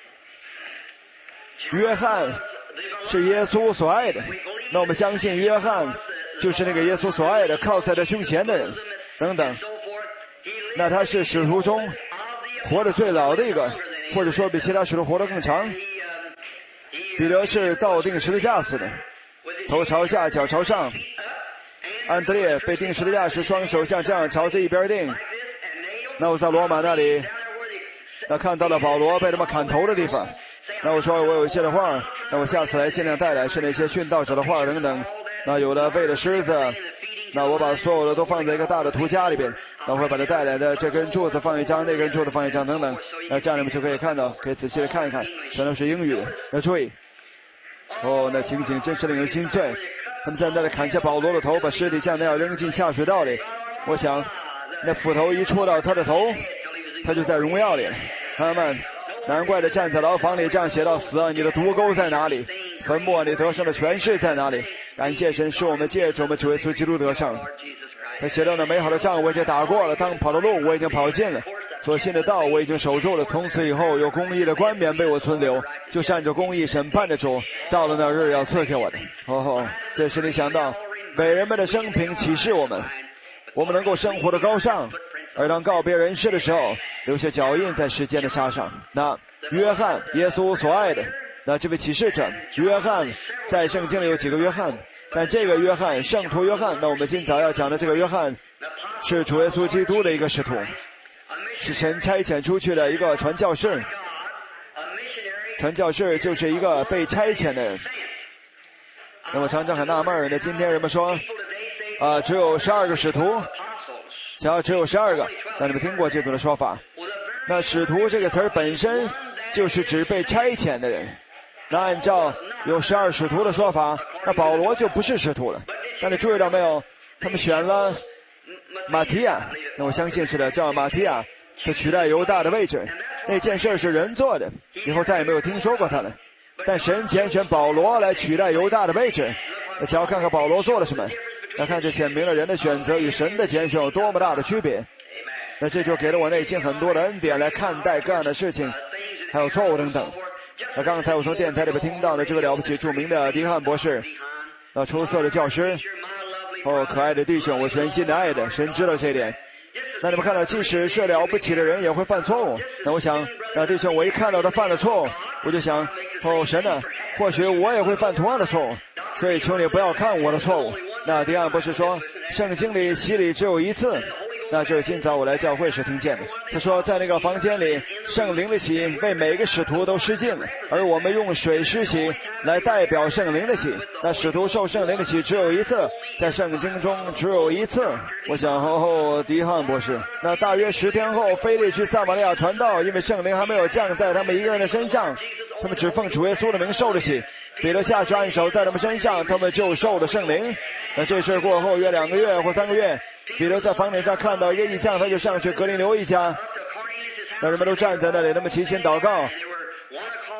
约翰是耶稣所爱的，那我们相信约翰就是那个耶稣所爱的靠在他胸前的人等等。那他是使徒中活得最老的一个，或者说比其他使徒活得更长。彼得是倒钉十字架死的，头朝下脚朝上。安德烈被钉十字架时双手像这样朝着一边钉。那我在罗马那里那看到了保罗被他们砍头的地方。那我说我有一些的画，那我下次来尽量带来是那些殉道者的画等等。那有的为了狮子，那我把所有的都放在一个大的图架里边，那我会把它带来的这根柱子放一张，那根柱子放一张等等。那这样你们就可以看到，可以仔细的看一看，全都是英语的。要注意，哦，那情景真是令人心碎。他们在那里砍下保罗的头，把尸体像那样扔进下水道里。我想那斧头一戳到他的头，他就在荣耀里了。他们难怪的站在牢房里这样写到：死啊，你的毒钩在哪里？坟墓啊，你得胜的权势在哪里？感谢神，使我们借着我们主耶稣基督得胜。他写到那美好的仗我已经打过了，当跑的路我已经跑尽了，所信的道我已经守住了。从此以后有公义的冠冕被我存留，就是按照公义审判的主，到了那日要赐给我的。哦，这时你想到伟人们的生平启示我们，我们能够生活的高尚，而当告别人世的时候留下脚印在时间的沙上。那约翰，耶稣所爱的那这位启示者约翰，在圣经里有几个约翰，但这个约翰圣徒约翰，那我们今早要讲的这个约翰是主耶稣基督的一个使徒，是神差遣出去的一个传教士。传教士就是一个被差遣的人。那我常常很纳闷，那今天人们说啊、呃，只有十二个使徒，只要只有十二个，那你们听过这种的说法？那使徒这个词儿本身就是指被差遣的人。那按照有十二使徒的说法，那保罗就不是使徒了。那你注意到没有？他们选了马提亚，那我相信是的，叫马提亚，他取代犹大的位置。那件事是人做的，以后再也没有听说过他了。但神拣选保罗来取代犹大的位置。那只要看看保罗做了什么，那看这显明了人的选择与神的拣选有多么大的区别。那这就给了我内心很多的恩典来看待各样的事情，还有错误等等。那刚才我从电台里边听到的这位了不起著名的迪汉博士，那出色的教师，哦，可爱的弟兄，我全心的爱的，神知道这一点。那你们看到，即使是了不起的人也会犯错误。那我想，那弟兄，我一看到他犯了错误，我就想，哦，神啊，或许我也会犯同样的错误，所以求你不要看我的错误。那迪汉博士说，圣经里洗礼只有一次。那就是今早我来教会时听见的。他说在那个房间里，圣灵的洗为每个使徒都施尽了，而我们用水施洗来代表圣灵的洗。那使徒受圣灵的洗只有一次，在圣经中只有一次。我想哦，迪汉博士，那大约十天后，腓力去撒玛利亚传道，因为圣灵还没有降在他们一个人的身上，他们只奉主耶稣的名受了洗。彼得下去按手在他们身上，他们就受了圣灵。那这事过后约两个月或三个月，彼得在房顶上看到一个异象，他就上去格林流一家。那人们都站在那里，他们齐心祷告。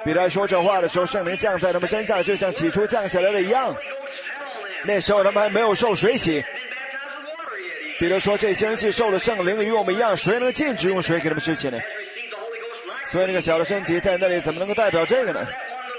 彼得说这话的时候，圣灵降在他们身上，就像起初降下来的一样。那时候他们还没有受水洗。彼得说这些人既受了圣灵，与我们一样，谁能禁止用水给他们施洗呢？所以那个小的身体在那里怎么能够代表这个呢？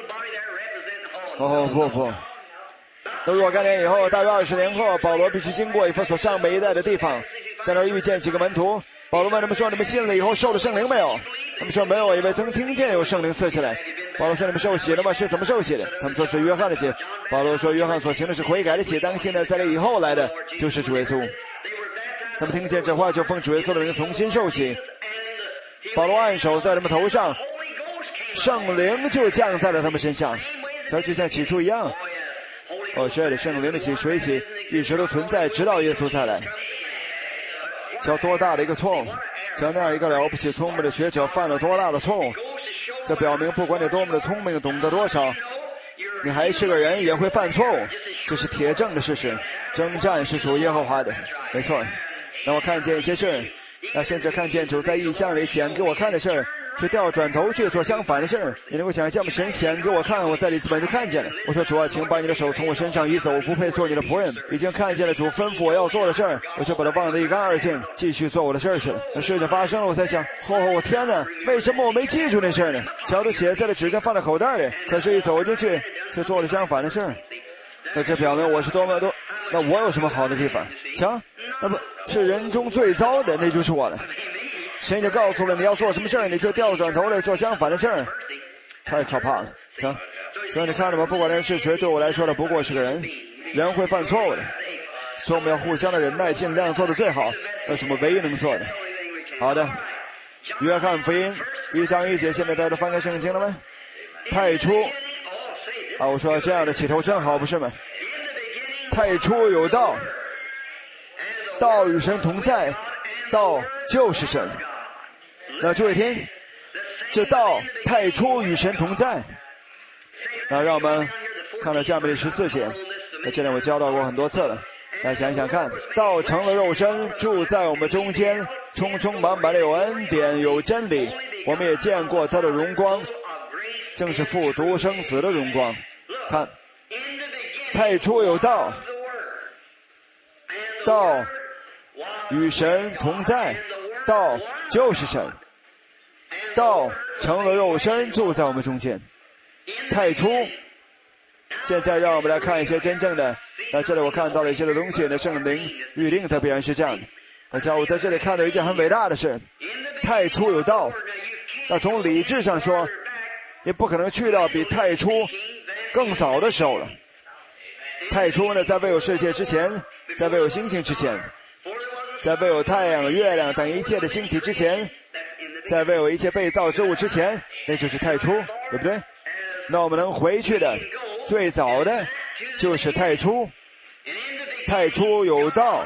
哦不不，那若干年以后，大约二十年后，保罗必须经过以弗所上北一带的地方，在那儿遇见几个门徒。保罗问他们说：“你们信了以后受了圣灵没有？”他们说：“没有，因为曾听见有圣灵赐下来。”保罗说：“你们受洗了吗？是怎么受洗的？”他们说：“是约翰的洗。”保罗说：“约翰所行的是悔改的洗，当现在在那以后来的就是主耶稣。”他们听见这话，就奉主耶稣的名重新受洗。保罗按手在他们头上，圣灵就降在了他们身上，就像起初一样。哦，是的，圣灵的洗水洗一直都存在，直到耶稣再来。叫多大的一个错误！叫那样一个了不起聪明的学者犯了多大的错误！这表明不管你多么的聪明，懂得多少，你还是个人，也会犯错误，这是铁证的事实。征战是属耶和华的，没错。让我看见一些事，那甚至看见主在异象里显给我看的事，却调转头去做相反的事。你能够想象吗？神显给我看，我在里斯本就看见了。我说主啊，请把你的手从我身上移走，我不配做你的仆人。已经看见了主吩咐我要做的事儿，我却把它忘得一干二净，继续做我的事儿去了。那事情发生了，我才想，哦，我天哪，为什么我没记住那事儿呢？瞧着写在了纸上，放在口袋里，可是一走进去，却做了相反的事儿。那这表明我是多么多，那我有什么好的地方？瞧，那不是人中最糟的，那就是我了。神就告诉了你要做什么事儿，你却调转头来做相反的事儿，太可怕了。行，所以你看到吗？不管人是谁，对我来说的不过是个人，人会犯错误的，所以我们要互相的忍耐，尽量做的最好，那是我们唯一能做的。好的，约翰福音一章一节，现在大家都翻开圣经了吗？太初啊，我说这样的起头真好，不是吗？太初有道，道与神同在，道就是神。那注意听，这道太初与神同在。那让我们看到下面的十四节，那这里我教到过很多次了，来想一想看，道成了肉身，住在我们中间，充充满满的有恩典有真理，我们也见过他的荣光，正是父独生子的荣光。看，太初有道，道与神同在，道就是神，道成了肉身，住在我们中间。太初，现在让我们来看一些真正的，在这里我看到了一些的东西，那圣灵预定它必然是这样的。而且我在这里看到一件很伟大的事，太初有道，那从理智上说，也不可能去到比太初更早的时候了。太初呢，在未有世界之前，在未有星星之前，在未有太阳、月亮等一切的星体之前，在未有一切被造之物之前，那就是太初，对不对？那我们能回去的最早的就是太初。太初有道，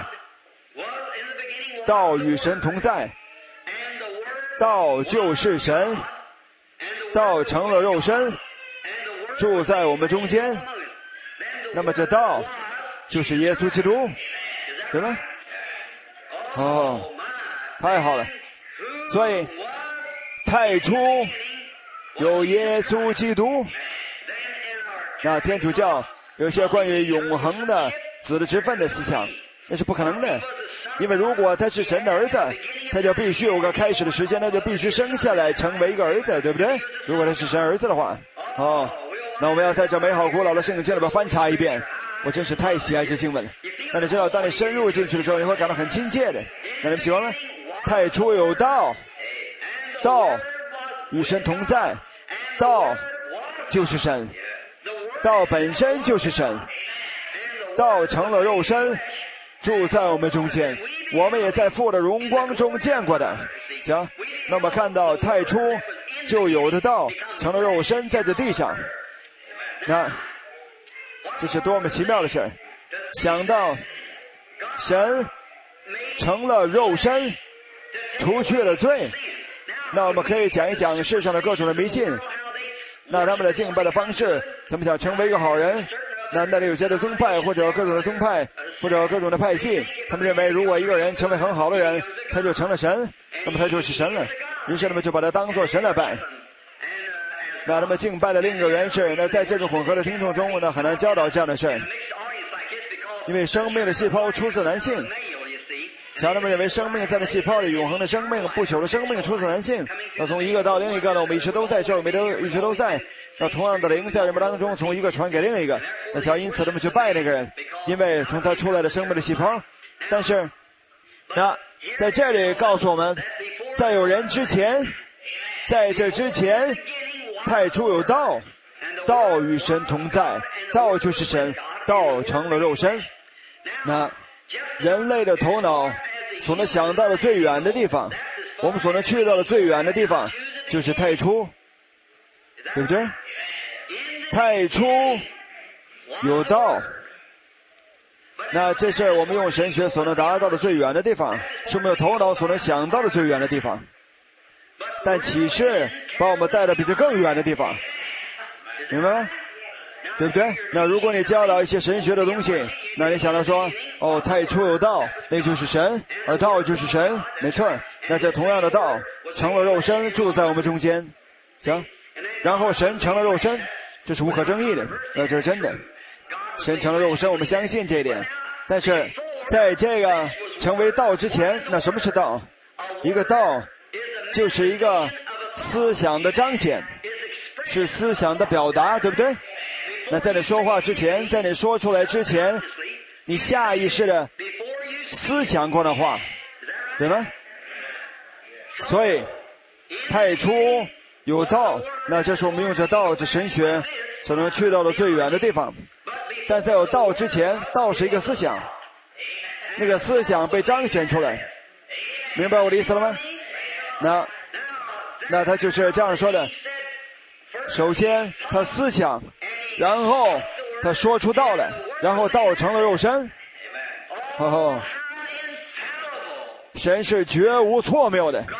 道与神同在，道就是神，道成了肉身，住在我们中间。那么这道就是耶稣基督，对吗？哦，太好了。所以太初有耶稣基督。那天主教有些关于永恒的子的职分的思想，那是不可能的，因为如果他是神的儿子，他就必须有个开始的时间，他就必须生下来成为一个儿子，对不对？如果他是神儿子的话，哦，那我们要在这美好古老的圣经里边翻查一遍。我真是太喜爱这经文了。那你知道，当你深入进去的时候，你会感到很亲切的。那你们喜欢吗？太初有道，道与神同在，道就是神，道本身就是神，道成了肉身，住在我们中间，我们也在父的荣光中见过的。行，那么看到太初就有的道成了肉身在这地上，那这是多么奇妙的事儿！想到神成了肉身，除去了罪，那我们可以讲一讲世上的各种的迷信，那他们的敬拜的方式，怎么想成为一个好人？那那里有些的宗派，或者各种的宗派，或者各种的派系，他们认为如果一个人成为很好的人，他就成了神，那么他就是神了，于是他们就把他当作神来拜。 那他们敬拜的另一个原因是，那在这个混合的听众中，那很难教导这样的事儿，因为生命的细胞出自男性。假他们认为生命在这细胞里，永恒的生命、不朽的生命出自男性。那从一个到另一个呢，我们一直都在这儿，我们都一直都在。那同样的灵在人们当中从一个传给另一个，那想因此他们去拜那个人，因为从他出来的生命的细胞。但是，那在这里告诉我们，在有人之前，在这之前，太初有道，道与神同在，道就是神，道成了肉身。那人类的头脑所能想到的最远的地方，我们所能去到的最远的地方，就是太初，对不对？太初有道，那这是我们用神学所能达到的最远的地方，是我们有头脑所能想到的最远的地方。但启示把我们带到比这更远的地方，明白吗？对不对？那如果你教导一些神学的东西，那你想到说，哦，太初有道，那就是神，而道就是神，没错。那这同样的道成了肉身，住在我们中间，行。然后神成了肉身，这是无可争议的，那这是真的。神成了肉身，我们相信这一点。但是在这个成为道之前，那什么是道？一个道就是一个思想的彰显，是思想的表达，对不对？那在你说话之前，在你说出来之前，你下意识的思想过的话，对吗？所以太初有道，那这是我们用这道这神学所能去到的最远的地方。但在有道之前，道是一个思想，那个思想被彰显出来，明白我的意思了吗？那那他就是这样说的，首先他思想，然后他说出道来，然后道成了肉身。哦，神是绝无错谬的。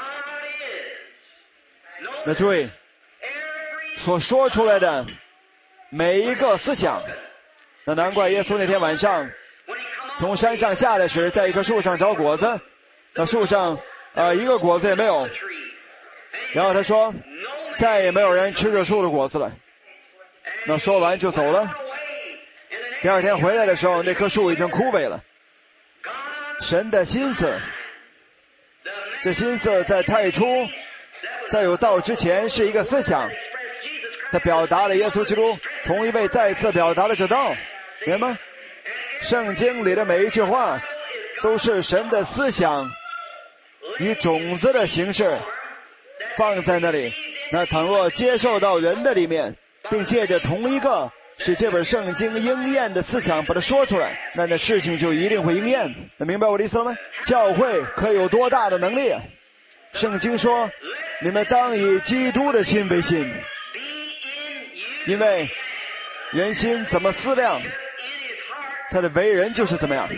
那注意，所说出来的每一个思想，那难怪耶稣那天晚上从山上下来时，在一棵树上找果子，那树上呃一个果子也没有，然后他说再也没有人吃这树的果子了。那说完就走了。第二天回来的时候，那棵树已经枯萎了。神的心思，这心思在太初，在有道之前是一个思想，他表达了耶稣基督，同一位再次表达了这道，明白吗？圣经里的每一句话都是神的思想以种子的形式放在那里，那倘若接受到人的里面，并借着同一个使这本圣经应验的思想把它说出来，那那事情就一定会应验。那明白我的意思了吗？教会可以有多大的能力啊？圣经说你们当以基督的心为心，因为人心怎么思量，他的为人就是怎么样。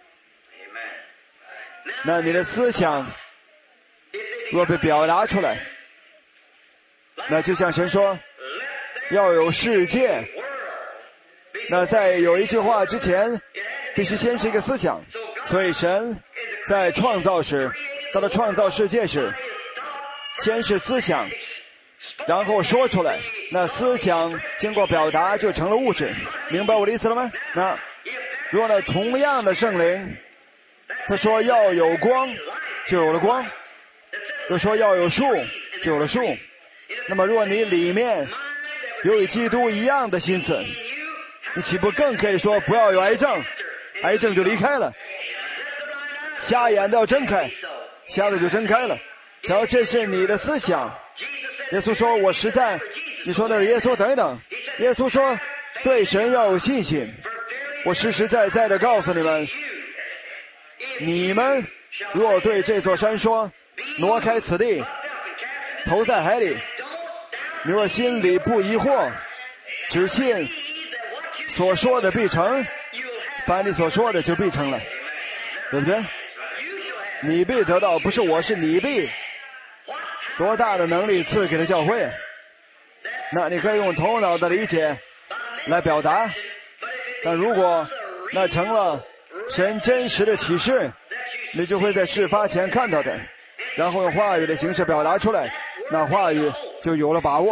那你的思想若被表达出来，那就像神说要有世界，那在有一句话之前必须先是一个思想。所以神在创造时，到了创造世界时，先是思想，然后说出来，那思想经过表达就成了物质。明白我的意思了吗？那如果呢同样的圣灵，他说要有光就有了光，又说要有树就有了树。那么如果你里面有与基督一样的心思，你岂不更可以说不要有癌症，癌症就离开了，瞎眼的要睁开，瞎的就睁开了。然后这是你的思想。耶稣说我实在，你说那是耶稣，等一等，耶稣说对神要有信心。我实实在在的告诉你们，你们若对这座山说挪开此地，投在海里，你若心里不疑惑，只信所说的必成，凡你所说的就必成了，对不对？你必得到，不是我，是你必。多大的能力赐给了教会？那你可以用头脑的理解来表达，但如果那成了神真实的启示，你就会在事发前看到的，然后用话语的形式表达出来，那话语就有了把握，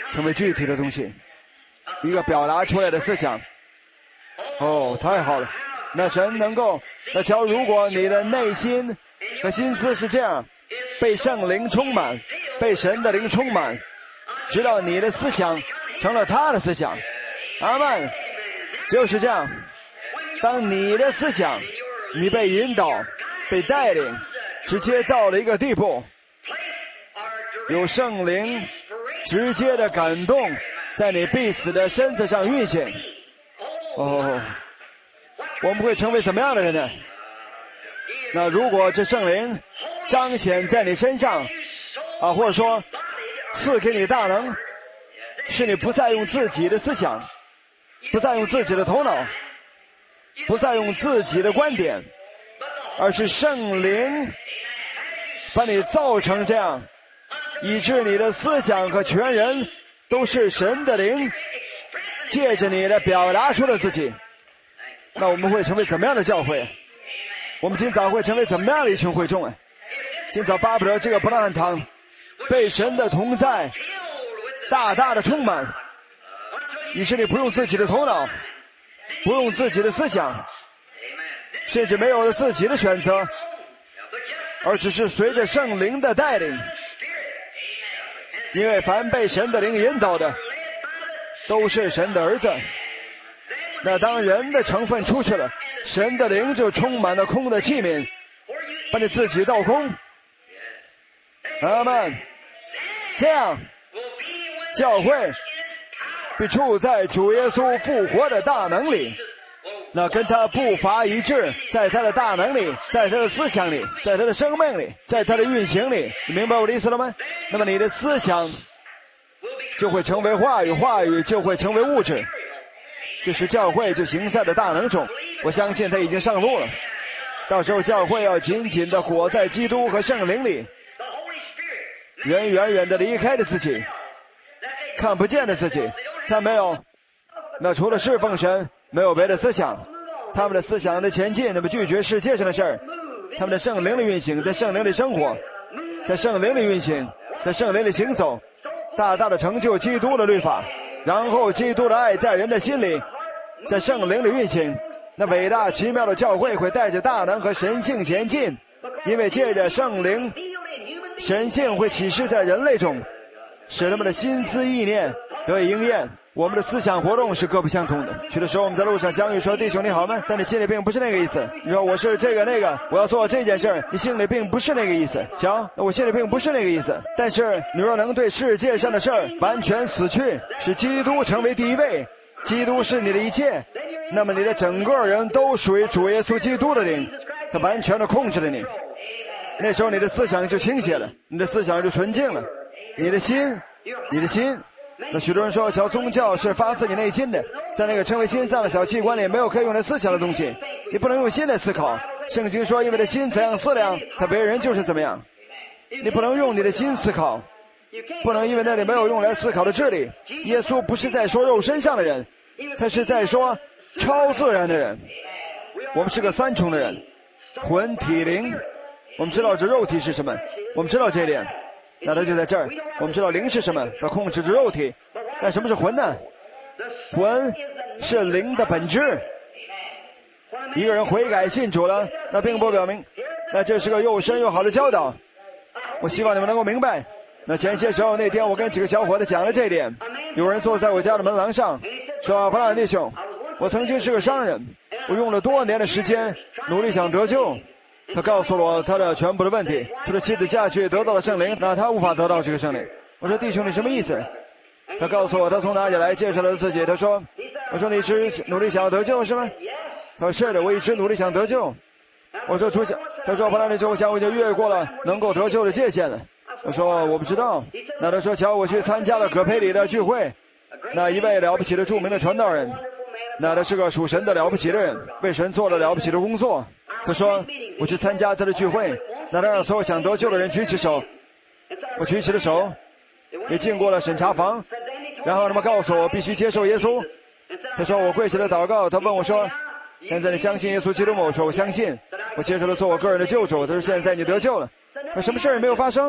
成为具体的东西，一个表达出来的思想。哦，太好了！那神能够，那瞧，如果你的内心和心思是这样，被圣灵充满，被神的灵充满，直到你的思想成了他的思想。阿们，就是这样。当你的思想，你被引导，被带领，直接到了一个地步，有圣灵直接的感动在你必死的身子上运行。哦，我们会成为怎么样的人呢？那如果这圣灵彰显在你身上啊，或者说赐给你大能，是你不再用自己的思想，不再用自己的头脑，不再用自己的观点，而是圣灵把你造成这样，以致你的思想和全人都是神的灵借着你的表达出了自己。那我们会成为怎么样的教会？我们今早会成为怎么样的一群会众啊？今早巴不得这个不烂堂被神的同在大大的充满，以致你不用自己的头脑，不用自己的思想，甚至没有了自己的选择，而只是随着圣灵的带领。因为凡被神的灵引导的都是神的儿子。那当人的成分出去了，神的灵就充满了空的器皿，把你自己倒空。阿们。这样教会必处在主耶稣复活的大能里，那跟他步伐一致，在他的大能里，在他的思想里，在他的生命里，在他的运行里。你明白我的意思了吗？那么你的思想就会成为话语，话语就会成为物质，这是教会就行在了大能中。我相信他已经上路了，到时候教会要紧紧地裹在基督和圣灵里，人远远地离开了自己，看不见的自己，他没有，那除了侍奉神没有别的思想，他们的思想的前进，那么拒绝世界上的事儿，他们的圣灵的运行，在圣灵里生活，在圣灵里运行，在圣灵里行走，大大的成就基督的律法，然后基督的爱在人的心里，在圣灵里运行。那伟大奇妙的教会会带着大能和神性前进，因为借着圣灵，神性会启示在人类中，使他们的心思意念得以应验。我们的思想活动是各不相同的。去的时候我们在路上相遇，说弟兄你好吗？但你心里并不是那个意思。你说我是这个那个，我要做这件事儿，你心里并不是那个意思。瞧，我心里并不是那个意思。但是你若能对世界上的事儿完全死去，使基督成为第一位，基督是你的一切，那么你的整个人都属于主耶稣基督的灵，他完全的控制了你。那时候你的思想就清洁了，你的思想就纯净了，你的心你的心那许多人说，瞧，宗教是发自你内心的，在那个称为心脏的小器官里没有可以用来思想的东西，你不能用心来思考。圣经说，因为的心怎样思量，他别人就是怎么样。你不能用你的心思考，不能因为那里没有用来思考的智力。耶稣不是在说肉身上的人，他是在说超自然的人。我们是个三重的人，魂体灵。我们知道这肉体是什么，我们知道这一点，那他就在这儿。我们知道灵是什么，它控制着肉体。但什么是魂呢？魂是灵的本质。一个人悔改信主了，那并不表明那这是个又深又好的教导。我希望你们能够明白。那前些时候那天我跟几个小伙子讲了这一点，有人坐在我家的门廊上说，布朗弟兄，我曾经是个商人，我用了多年的时间努力想得救。他告诉了我他的全部的问题，他的妻子下去得到了圣灵，那他无法得到这个圣灵。我说弟兄你什么意思？他告诉我他从哪里来，介绍了自己。他说，我说你是努力想要得救是吗？他说是的，我一直努力想得救。我说主想，他说布朗弟兄，我想我已经越过了能够得救的界限了。我说我不知道。那他说，瞧，我去参加了葛培里的聚会，那一位了不起的著名的传道人，那他是个属神的了不起的人，为神做了了不起的工作。他说我去参加他的聚会，那他让所有想得救的人举起手，我举起了手，也进过了审查房，然后他们告诉我必须接受耶稣。他说我跪下来祷告，他问我说，现在你相信耶稣基督吗？我说我相信，我接受了做我个人的救主。他说现在你得救了。那什么事也没有发生，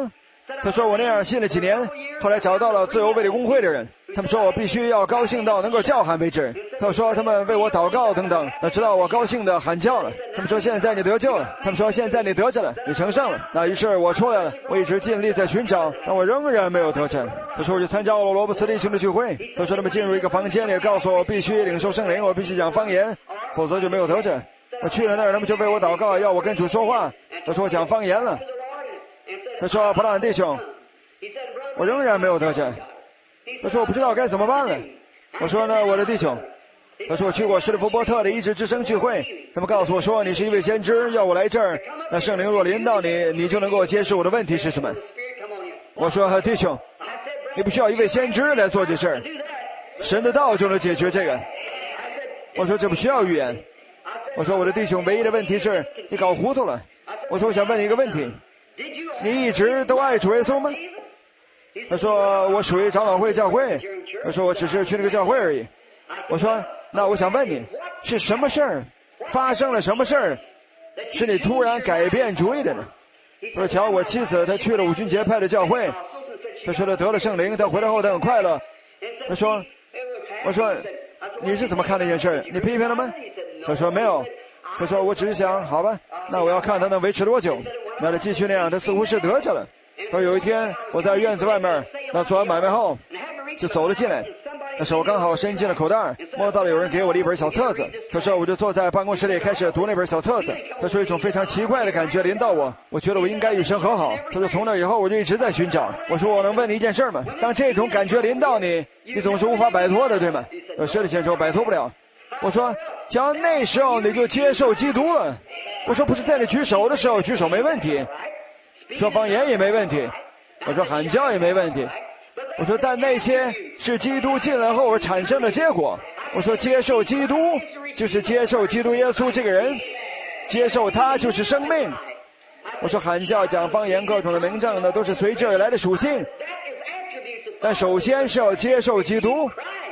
他说我那样信了几年，后来找到了自由卫理公会的人，他们说我必须要高兴到能够叫喊为止。他们说他们为我祷告等等，那直到我高兴的喊叫了。他们说现在你得救了，他们说现在你得着了，你成圣了。那于是我出来了，我一直尽力在寻找，但我仍然没有得着。他说我去参加了罗伯茨弟兄的聚会，他说他们进入一个房间里，告诉我必须领受圣灵，我必须讲方言，否则就没有得着。我去了那儿，他们就为我祷告，要我跟主说话。他说我讲方言了。他说普朗弟兄，我仍然没有得着。他说我不知道该怎么办了。我说呢，我的弟兄，他说我去过施利弗波特的医治之声聚会，他们告诉我说你是一位先知，要我来这儿，那圣灵若临到你，你就能够接受我的问题是什么。我说弟兄，你不需要一位先知来做这事儿，神的道就能解决这个。我说这不需要预言。我说我的弟兄，唯一的问题是你搞糊涂了。我说我想问你一个问题，你一直都爱主耶稣吗？他说我属于长老会教会。他说我只是去那个教会而已。我说那我想问你，是什么事儿发生了什么事儿是你突然改变主意的呢？他说瞧，我妻子她去了五旬节派的教会，他说他得了圣灵，他回来后他很快乐。他说我说你是怎么看这件事？你批评了吗？他说没有。他说我只是想好吧，那我要看他能维持多久。那他继续那样，他似乎是得着了。他说有一天我在院子外面，那做完买卖后就走了进来，那手刚好伸进了口袋，摸到了有人给我的一本小册子。他说我就坐在办公室里开始读那本小册子。他说一种非常奇怪的感觉临到我，我觉得我应该与神和好。他说从那以后我就一直在寻找。我说我能问你一件事吗？当这种感觉临到你，你总是无法摆脱的，对吗？呃，是的先生，我摆脱不了。我说只要那时候你就接受基督了。我说不是在你举手的时候举手没问题，说方言也没问题，我说喊叫也没问题。我说但那些是基督进来后而产生的结果。我说接受基督就是接受基督耶稣这个人，接受他就是生命。我说喊叫讲方言各种的名证呢，都是随之而来的属性，但首先是要接受基督。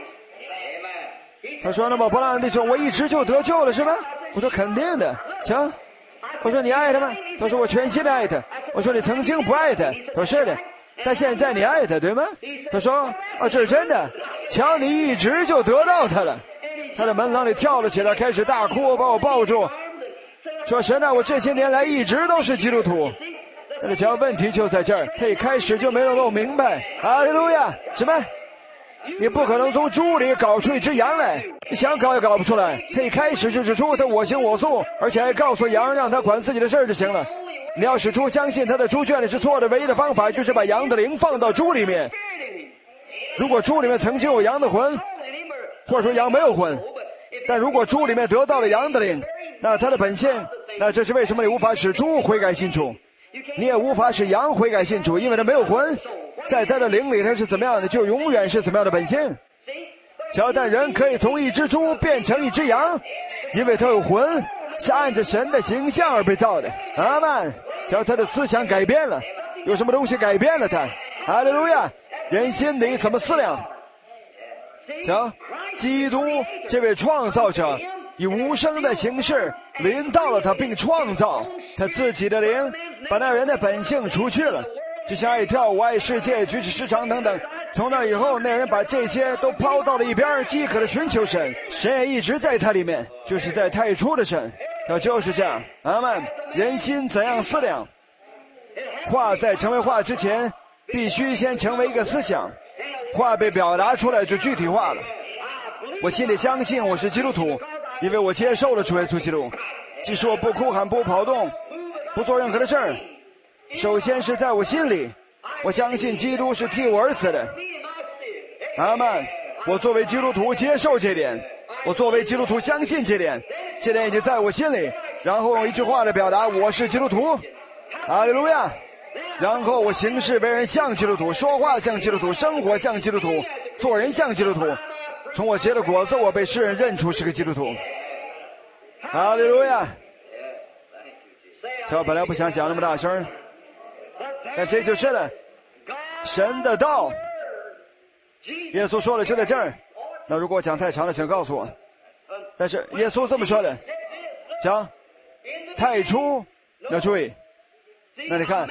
他说那么伯朗弟兄，我一直就得救了是吗？我说肯定的。行。我说你爱他吗？他说我全心的爱他。我说你曾经不爱他。他说是的，但现在你爱他对吗？他说啊，这是真的。瞧，你一直就得到他了。他在门廊里跳了起来，开始大哭，把我抱住，说神啊，我这些年来一直都是基督徒。那瞧，问题就在这儿，他一开始就没能弄明白。哈利路亚！什么？你不可能从猪里搞出一只羊来，你想搞也搞不出来。他一开始就是猪，他我行我素，而且还告诉羊让他管自己的事儿就行了。你要使猪相信他的猪圈里是错的，唯一的方法就是把羊的灵放到猪里面。如果猪里面曾经有羊的魂，或者说羊没有魂，但如果猪里面得到了羊的灵，那他的本性，那这是为什么你无法使猪悔改信主，你也无法使羊悔改信主，因为他没有魂，在他的灵里他是怎么样的，就永远是怎么样的本性。瞧，但人可以从一只猪变成一只羊，因为他有魂，是按着神的形象而被造的。阿们。瞧，他的思想改变了，有什么东西改变了他？哈利路亚！人心里怎么思量？瞧，基督这位创造者以无声的形式临到了他，并创造他自己的灵，把那人的本性除去了，就像爱跳舞、爱世界、举止失常等等。从那以后，那人把这些都抛到了一边，饥渴的寻求神，神也一直在他里面，就是在太初的神。那就是这样。阿们。人心怎样思量，话在成为话之前必须先成为一个思想，话被表达出来就具体化了。我心里相信我是基督徒，因为我接受了主耶稣基督，即使我不哭喊、不跑动、不做任何的事儿，首先是在我心里，我相信基督是替我而死的。阿们。我作为基督徒接受这点，我作为基督徒相信这点，这点已经在我心里，然后用一句话来表达我是基督徒。哈利路亚。然后我行事为人像基督徒，说话像基督徒，生活像基督徒，做人像基督徒。从我结的果子，我被世人认出是个基督徒。哈利路亚。我本来不想讲那么大声，但这就是了神的道。耶稣说了就在这儿，那如果我讲太长了请告诉我。但是耶稣这么说的，讲太初要注意。那你看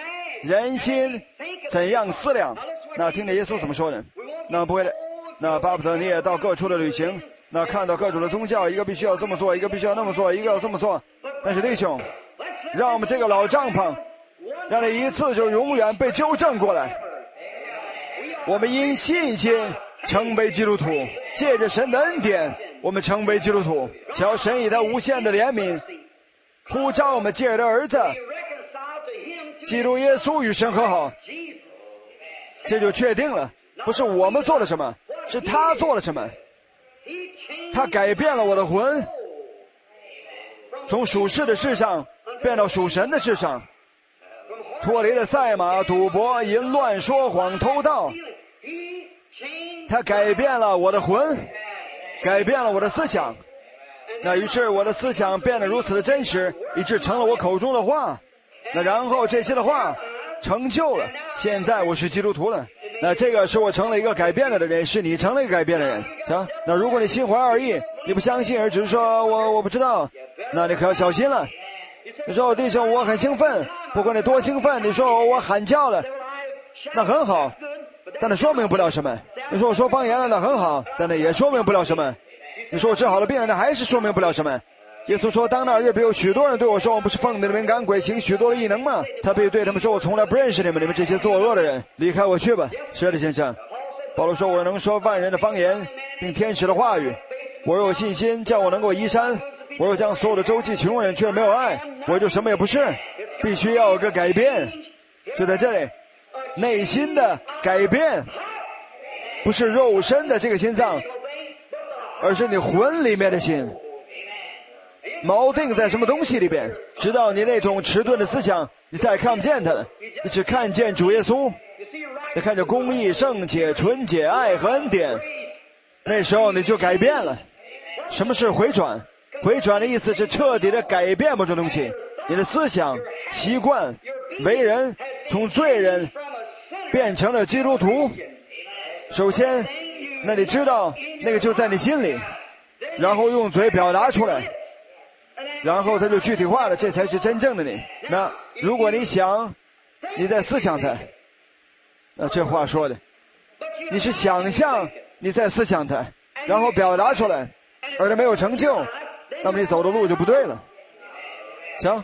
人心怎样思量。那听见耶稣怎么说呢？那不会的，那巴不得你也到各处的旅行，那看到各种的宗教，一个必须要这么做，一个必须要那么做，一个要这么做。但是弟兄，让我们这个老帐篷，让你一次就永远被纠正过来。我们因信心成为基督徒，借着神的恩典，我们成为基督徒。求神以他无限的怜悯，呼召我们借着他儿子基督耶稣与神和好。这就确定了，不是我们做了什么，是他做了什么。他改变了我的魂，从属世的事上变到属神的事上，脱离了赛马、赌博、淫乱、说谎、偷盗。他改变了我的魂，改变了我的思想。那于是我的思想变得如此的真实，以致成了我口中的话。那然后这些的话成就了，现在我是基督徒了。那这个是我成了一个改变了的人，是你成了一个改变的人。行，那如果你心怀二意，你不相信，而只是说我我不知道，那你可要小心了。你说弟兄我很兴奋，不管你多兴奋，你说我喊叫了，那很好，但那说明不了什么。你说我说方言了，那很好，但那也说明不了什么。你说我治好了病人，那还是说明不了什么。耶稣说，当那日必有许多人对我说，我不是奉你们赶鬼行许多的异能吗？他必对他们说，我从来不认识你们，你们这些作恶的人，离开我去吧。是的，先生。保罗说，我能说万人的方言，并天使的话语。我若有信心，叫我能够移山，我若将所有的周济穷人，却没有爱，我就什么也不是。必须要有个改变，就在这里，内心的改变，不是肉身的这个心脏，而是你魂里面的心。锚定在什么东西里边，直到你那种迟钝的思想你再看不见它了，你只看见主耶稣，你看见公义、圣洁、纯洁、爱和恩典，那时候你就改变了。什么是回转？回转的意思是彻底的改变某种东西，你的思想、习惯、为人，从罪人变成了基督徒。首先那你知道那个就在你心里，然后用嘴表达出来，然后它就具体化了，这才是真正的你。那如果你想，你在思想它，那这话说的，你是想象你在思想它，然后表达出来，而它没有成就，那么你走的路就不对了。行，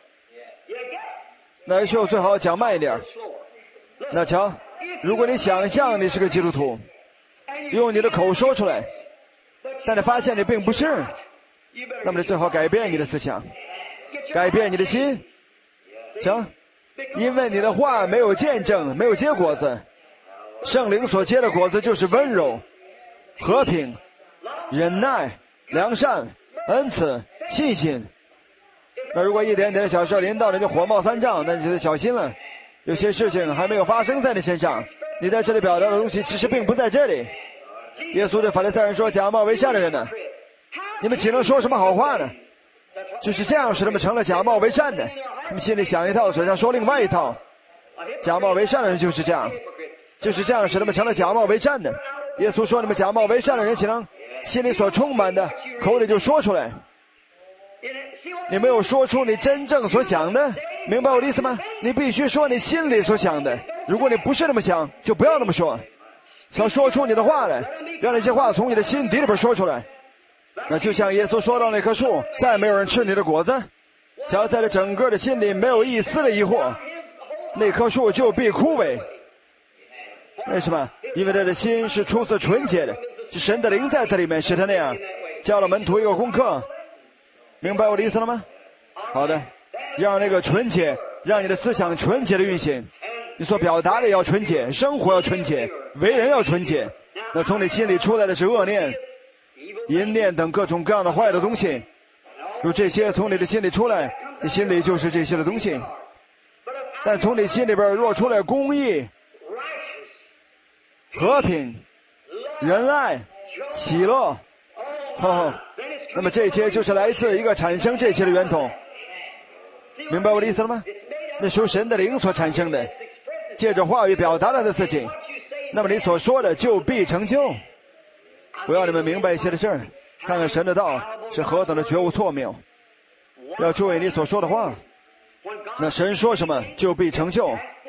那就最好讲慢一点。那瞧，如果你想象你是个基督徒，用你的口说出来，但你发现你并不是，那么你最好改变你的思想，改变你的心。行，因为你的话没有见证，没有结果子。圣灵所结的果子就是温柔、和平、忍耐、良善、恩慈、信心。那如果一点点的小事临到你就火冒三丈，那你就得小心了。有些事情还没有发生在你身上，你在这里表达的东西其实并不在这里。耶稣对法利赛人说，假冒为善的人呢，你们岂能说什么好话呢？就是这样使他们成了假冒为善的，他们心里想一套，嘴上说另外一套。假冒为善的人就是这样，就是这样使他们成了假冒为善的。耶稣说，你们假冒为善的人岂能心里所充满的口里就说出来？你没有说出你真正所想的，明白我的意思吗？你必须说你心里所想的，如果你不是那么想，就不要那么说。想说出你的话来，让那些话从你的心底里边说出来。那就像耶稣说到那棵树，再没有人吃你的果子，只要在这整个的心里没有一丝的疑惑，那棵树就必枯萎。为什么？因为他的心是出自纯洁的，是神的灵在这里面，使他那样。教了门徒一个功课，明白我的意思了吗？好的，让那个纯洁，让你的思想纯洁的运行，你所表达的要纯洁，生活要纯洁，为人要纯洁。那从你心里出来的是恶念、淫念等各种各样的坏的东西，如这些从你的心里出来，你心里就是这些的东西。但从你心里边若出来公义、和平、仁爱、喜乐，哦，那么这些就是来自一个产生这些的源头。明白我的意思了吗？那属神的灵所产生的，借着话语表达了他自己，那么你所说的就必成就。我要你们明白一些的事儿，看看神的道是何等的觉悟错谬。要注意你所说的话，那神说什么就必成就，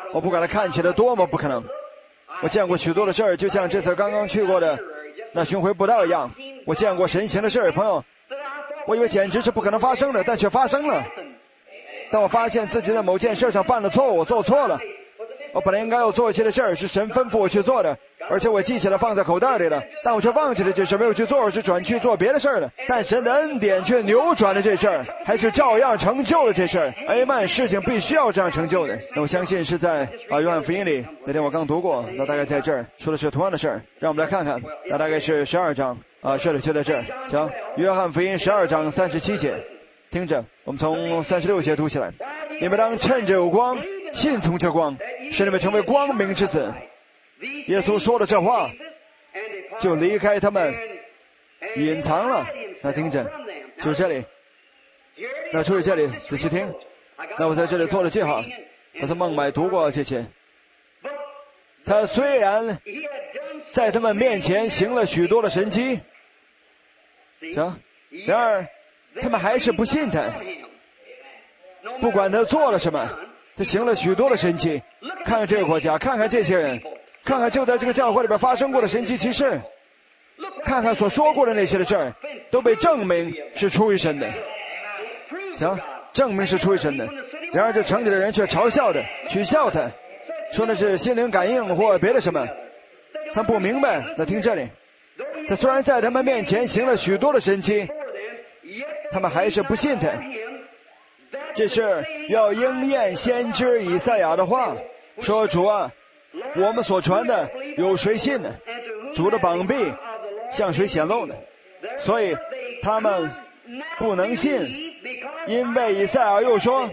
我不管它看起来多么不可能。我见过许多的事儿，就像这次刚刚去过的那巡回布道一样。我见过神奇的事儿，朋友，我以为简直是不可能发生的，但却发生了。当我发现自己在某件事上犯了错误，我做错了，我本来应该要做一些的事儿，是神吩咐我去做的，而且我记起来放在口袋里了，但我却忘记了这事，没有去做，而是转去做别的事儿了。但神的恩典却扭转了这事儿，还是照样成就了这事儿。哎曼，事情必须要这样成就的。那我相信是在啊约翰福音里，那天我刚读过，那大概在这儿说的是同样的事儿。让我们来看看，那大概是十二章啊，是的，就在这儿。行，约翰福音十二章三十七节，听着，我们从三十六节读起来。你们当趁着有光，信从这光，使你们成为光明之子。耶稣说了这话，就离开他们，隐藏了。那听着，就这里。那注意这里，仔细听。那我在这里做了记号，我在孟买读过这些。他虽然在他们面前行了许多的神迹，行，然而他们还是不信他。不管他做了什么，他行了许多的神迹。看看这个国家，看看这些人，看看就在这个教会里边发生过的神迹奇事，看看所说过的那些的事儿，都被证明是出于神的。行，证明是出于神的。然而这城里的人却嘲笑的取笑他，说那是心灵感应或别的什么。他不明白。那听这里，他虽然在他们面前行了许多的神迹，他们还是不信他。这是要应验先知以赛亚的话，说主啊，我们所传的有谁信呢？主的膀臂向谁显露呢？所以他们不能信，因为以赛亚又说，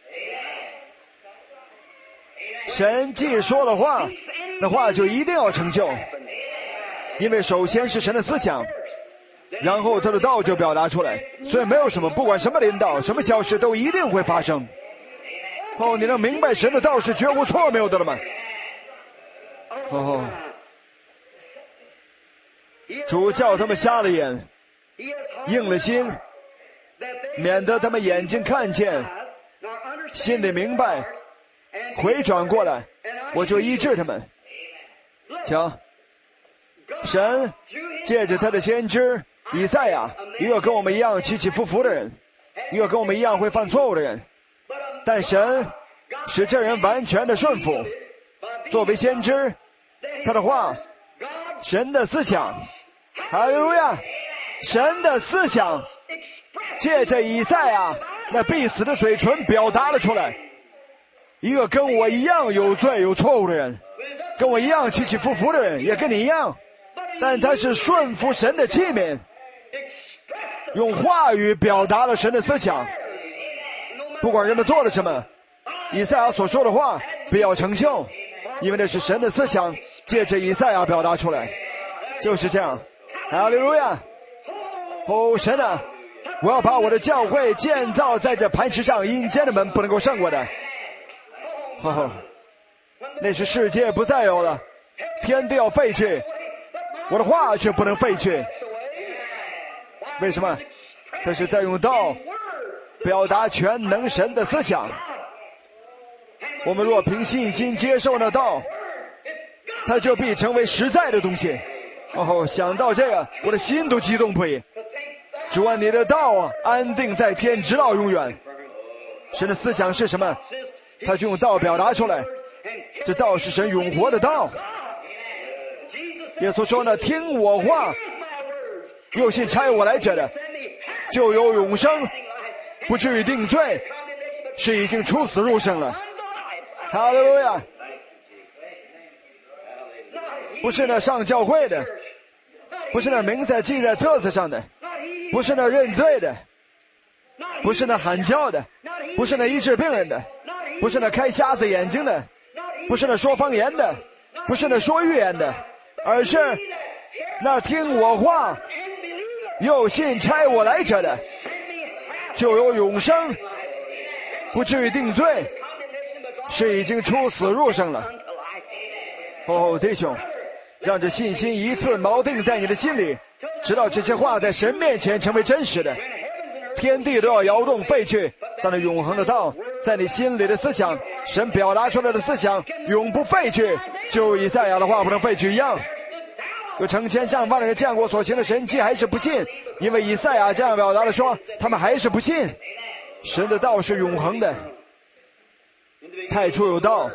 神既说了话，那话就一定要成就，因为首先是神的思想，然后他的道就表达出来，所以没有什么，不管什么领导什么消失都一定会发生。哦，你能明白神的道是绝无错谬的了吗？哦，主叫他们瞎了眼，硬了心，免得他们眼睛看见，心里明白，回转过来，我就医治他们。瞧，神借着他的先知以赛亚，一个跟我们一样起起伏伏的人，一个跟我们一样会犯错误的人，但神使这人完全的顺服。作为先知，他的话，神的思想，哈利路亚，神的思想借着以赛亚那必死的嘴唇表达了出来。一个跟我一样有罪有错误的人，跟我一样起起伏伏的人，也跟你一样，但他是顺服神的器皿，用话语表达了神的思想。不管人们做了什么，以赛亚所说的话必要成就，因为那是神的思想借着以赛亚表达出来。就是这样，哈利路亚！哦，神啊，我要把我的教会建造在这磐石上，阴间的门不能够胜过的。哦，那时世界不再有了，天地要废去，我的话却不能废去。为什么？他是在用道表达全能神的思想。我们若凭信心接受那道，它就必成为实在的东西。哦，想到这个，我的心都激动不已。主啊，你的道啊，安定在天，直到永远。神的思想是什么？他就用道表达出来，这道是神永活的道。耶稣说呢，听我话又信差我来者的，就有永生，不至于定罪，是已经出死入生了。哈利路亚！不是那上教会的，不是那名字记在册子上的，不是那认罪的，不是那喊叫的，不是那医治病人的，不是那开瞎子眼睛的，不是那说方言的，不是那说预言的，而是那听我话又信差我来者的，就有永生，不至于定罪，是已经出死入生了。哦，弟兄，让这信心一次锚定在你的心里，直到这些话在神面前成为真实的，天地都要摇动废去，但那永恒的道在你心里的思想神表达出来的思想永不废去，就以赛亚的话不能废去一样。有成千上万的人见过所行的神迹还是不信，因为以赛亚这样表达的说，他们还是不信。神的道是永恒的，太初有道，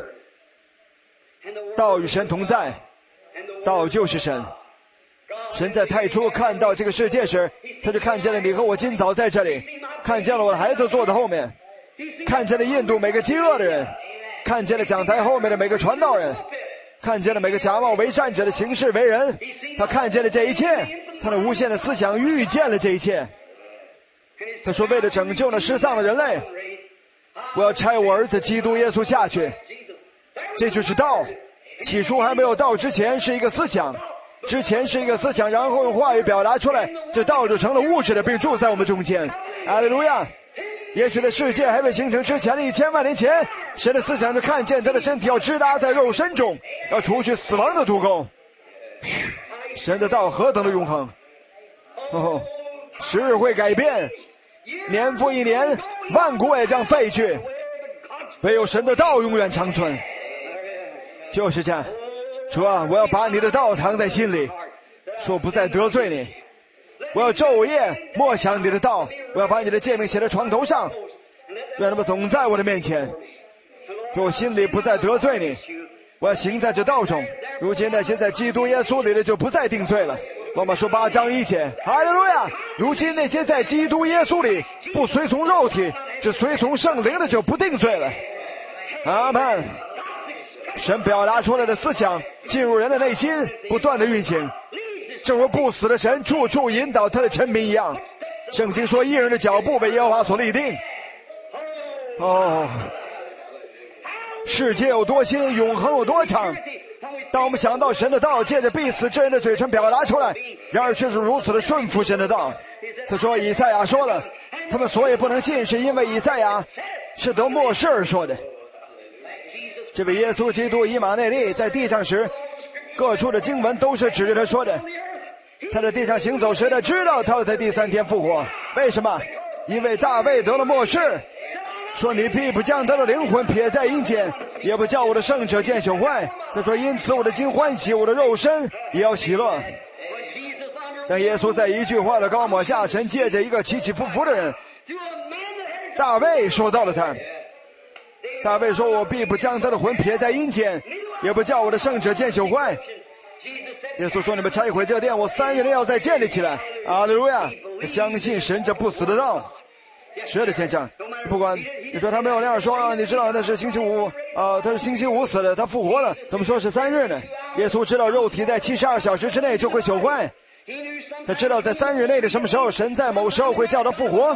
道与神同在，道就是神。神在太初看到这个世界时，他就看见了你和我今早在这里，看见了我的孩子坐在后面，看见了印度每个饥饿的人，看见了讲台后面的每个传道人，看见了每个假冒为善者的行事为人。他看见了这一切，他的无限的思想预见了这一切。他说，为了拯救那失丧的人类，我要差我儿子基督耶稣下去。这就是道。起初还没有道之前是一个思想，之前是一个思想，然后用话语表达出来，这道就成了物质的，并住在我们中间。哈利路亚！也许在世界还未形成之前的一千万年前，神的思想就看见他的身体要支搭在肉身中，要除去死亡的毒钩。神的道何等的永恒！哦，时日会改变，年复一年，万国也将废去，唯有神的道永远长存。就是这样，主啊，我要把你的道藏在心里，说不再得罪你。我要昼夜默想你的道，我要把你的诫命写在床头上，愿他们总在我的面前，说我心里不再得罪你。我要行在这道中。如今那些在基督耶稣里的就不再定罪了。罗马书八章一节，哈利路亚！如今那些在基督耶稣里不随从肉体，只随从圣灵的就不定罪了。阿们。神表达出来的思想进入人的内心，不断的运行，正如不死的神处处引导他的臣民一样。圣经说，义人的脚步被耶和华所立定。哦，世界有多新，永恒有多长。当我们想到神的道借着必死之人的嘴唇表达出来，然而却是如此的顺服神的道。他说，以赛亚说了，他们所以不能信，是因为以赛亚是得默示而说的。这位耶稣基督以马内利在地上时，各处的经文都是指着他说的。他在地上行走时，他知道他要在第三天复活。为什么？因为大卫得了默示，说你必不将他的灵魂撇在阴间，也不叫我的圣者见朽坏。他说，因此我的心欢喜，我的肉身也要喜乐。但耶稣在一句话的高抹下，神借着一个起起伏伏的人，大卫说到了他。大卫说，我必不将他的魂撇在阴间，也不叫我的圣者见朽坏。耶稣说，你们拆毁这殿，我三日内要再建立起来。阿利路亚！相信神这不死的道。是的，先生，不管你说他没有那样说啊，你知道那是星期五啊、呃，他是星期五死的，他复活了，怎么说是三日呢？耶稣知道肉体在七十二小时之内就会朽坏，他知道在三日内的什么时候，神在某时候会叫他复活。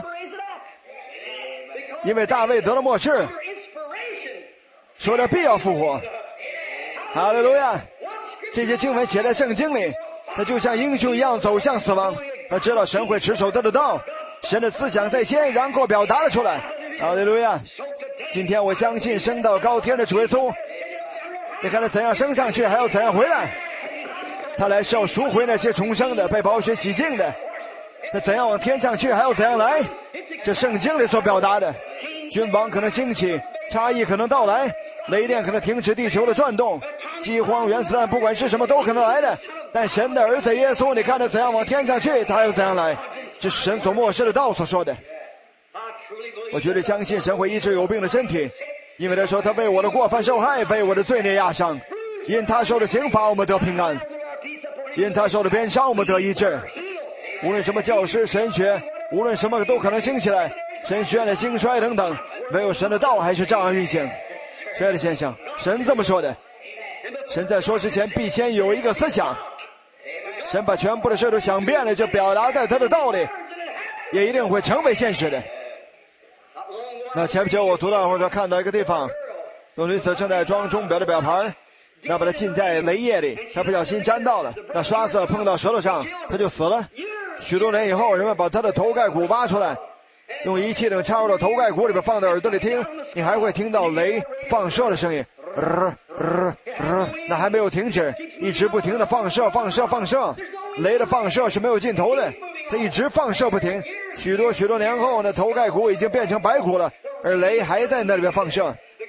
因为大卫得了默示，说他必要复活。哈利路亚！这些经文写在圣经里，他就像英雄一样走向死亡。他知道神会持守他的道，神的思想在先，然后表达了出来。哈利路亚！今天我相信升到高天的主耶稣，你看他怎样升上去，还要怎样回来。他来是要赎回那些重生的、被宝血洗净的。他怎样往天上去，还要怎样来。这圣经里所表达的，君王可能兴起，差异可能到来，雷电可能停止地球的转动，饥荒、原子弹，不管是什么都可能来的。但神的儿子耶稣，你看他怎样往天上去，他又怎样来。这是神所漠视的道所说的。我绝对相信神会医治有病的身体，因为他说他为我的过犯受害，为我的罪孽压伤，因他受的刑罚我们得平安，因他受的鞭伤我们得医治。无论什么教师、神学，无论什么都可能兴起来，神学院的兴衰等等，唯有神的道还是照样运行。亲爱的先生，神这么说的。神在说之前必先有一个思想，神把全部的事都想遍了，就表达在他的道理，也一定会成为现实的。那前不久我读到或者看到一个地方，有女子正在装钟表的表盘，那把它浸在雷液里，她不小心沾到了，那刷子碰到舌头上，她就死了。许多年以后，人们把她的头盖骨挖出来，用仪器等插入到头盖骨里边，放到耳朵里听，你还会听到雷放射的声音，呃呃呃，那还没有停止，一直不停的放射放射放射，雷的放射是没有尽头的，它一直放射不停。许多许多年后，那头盖骨已经变成白骨了，而雷还在那里边放射。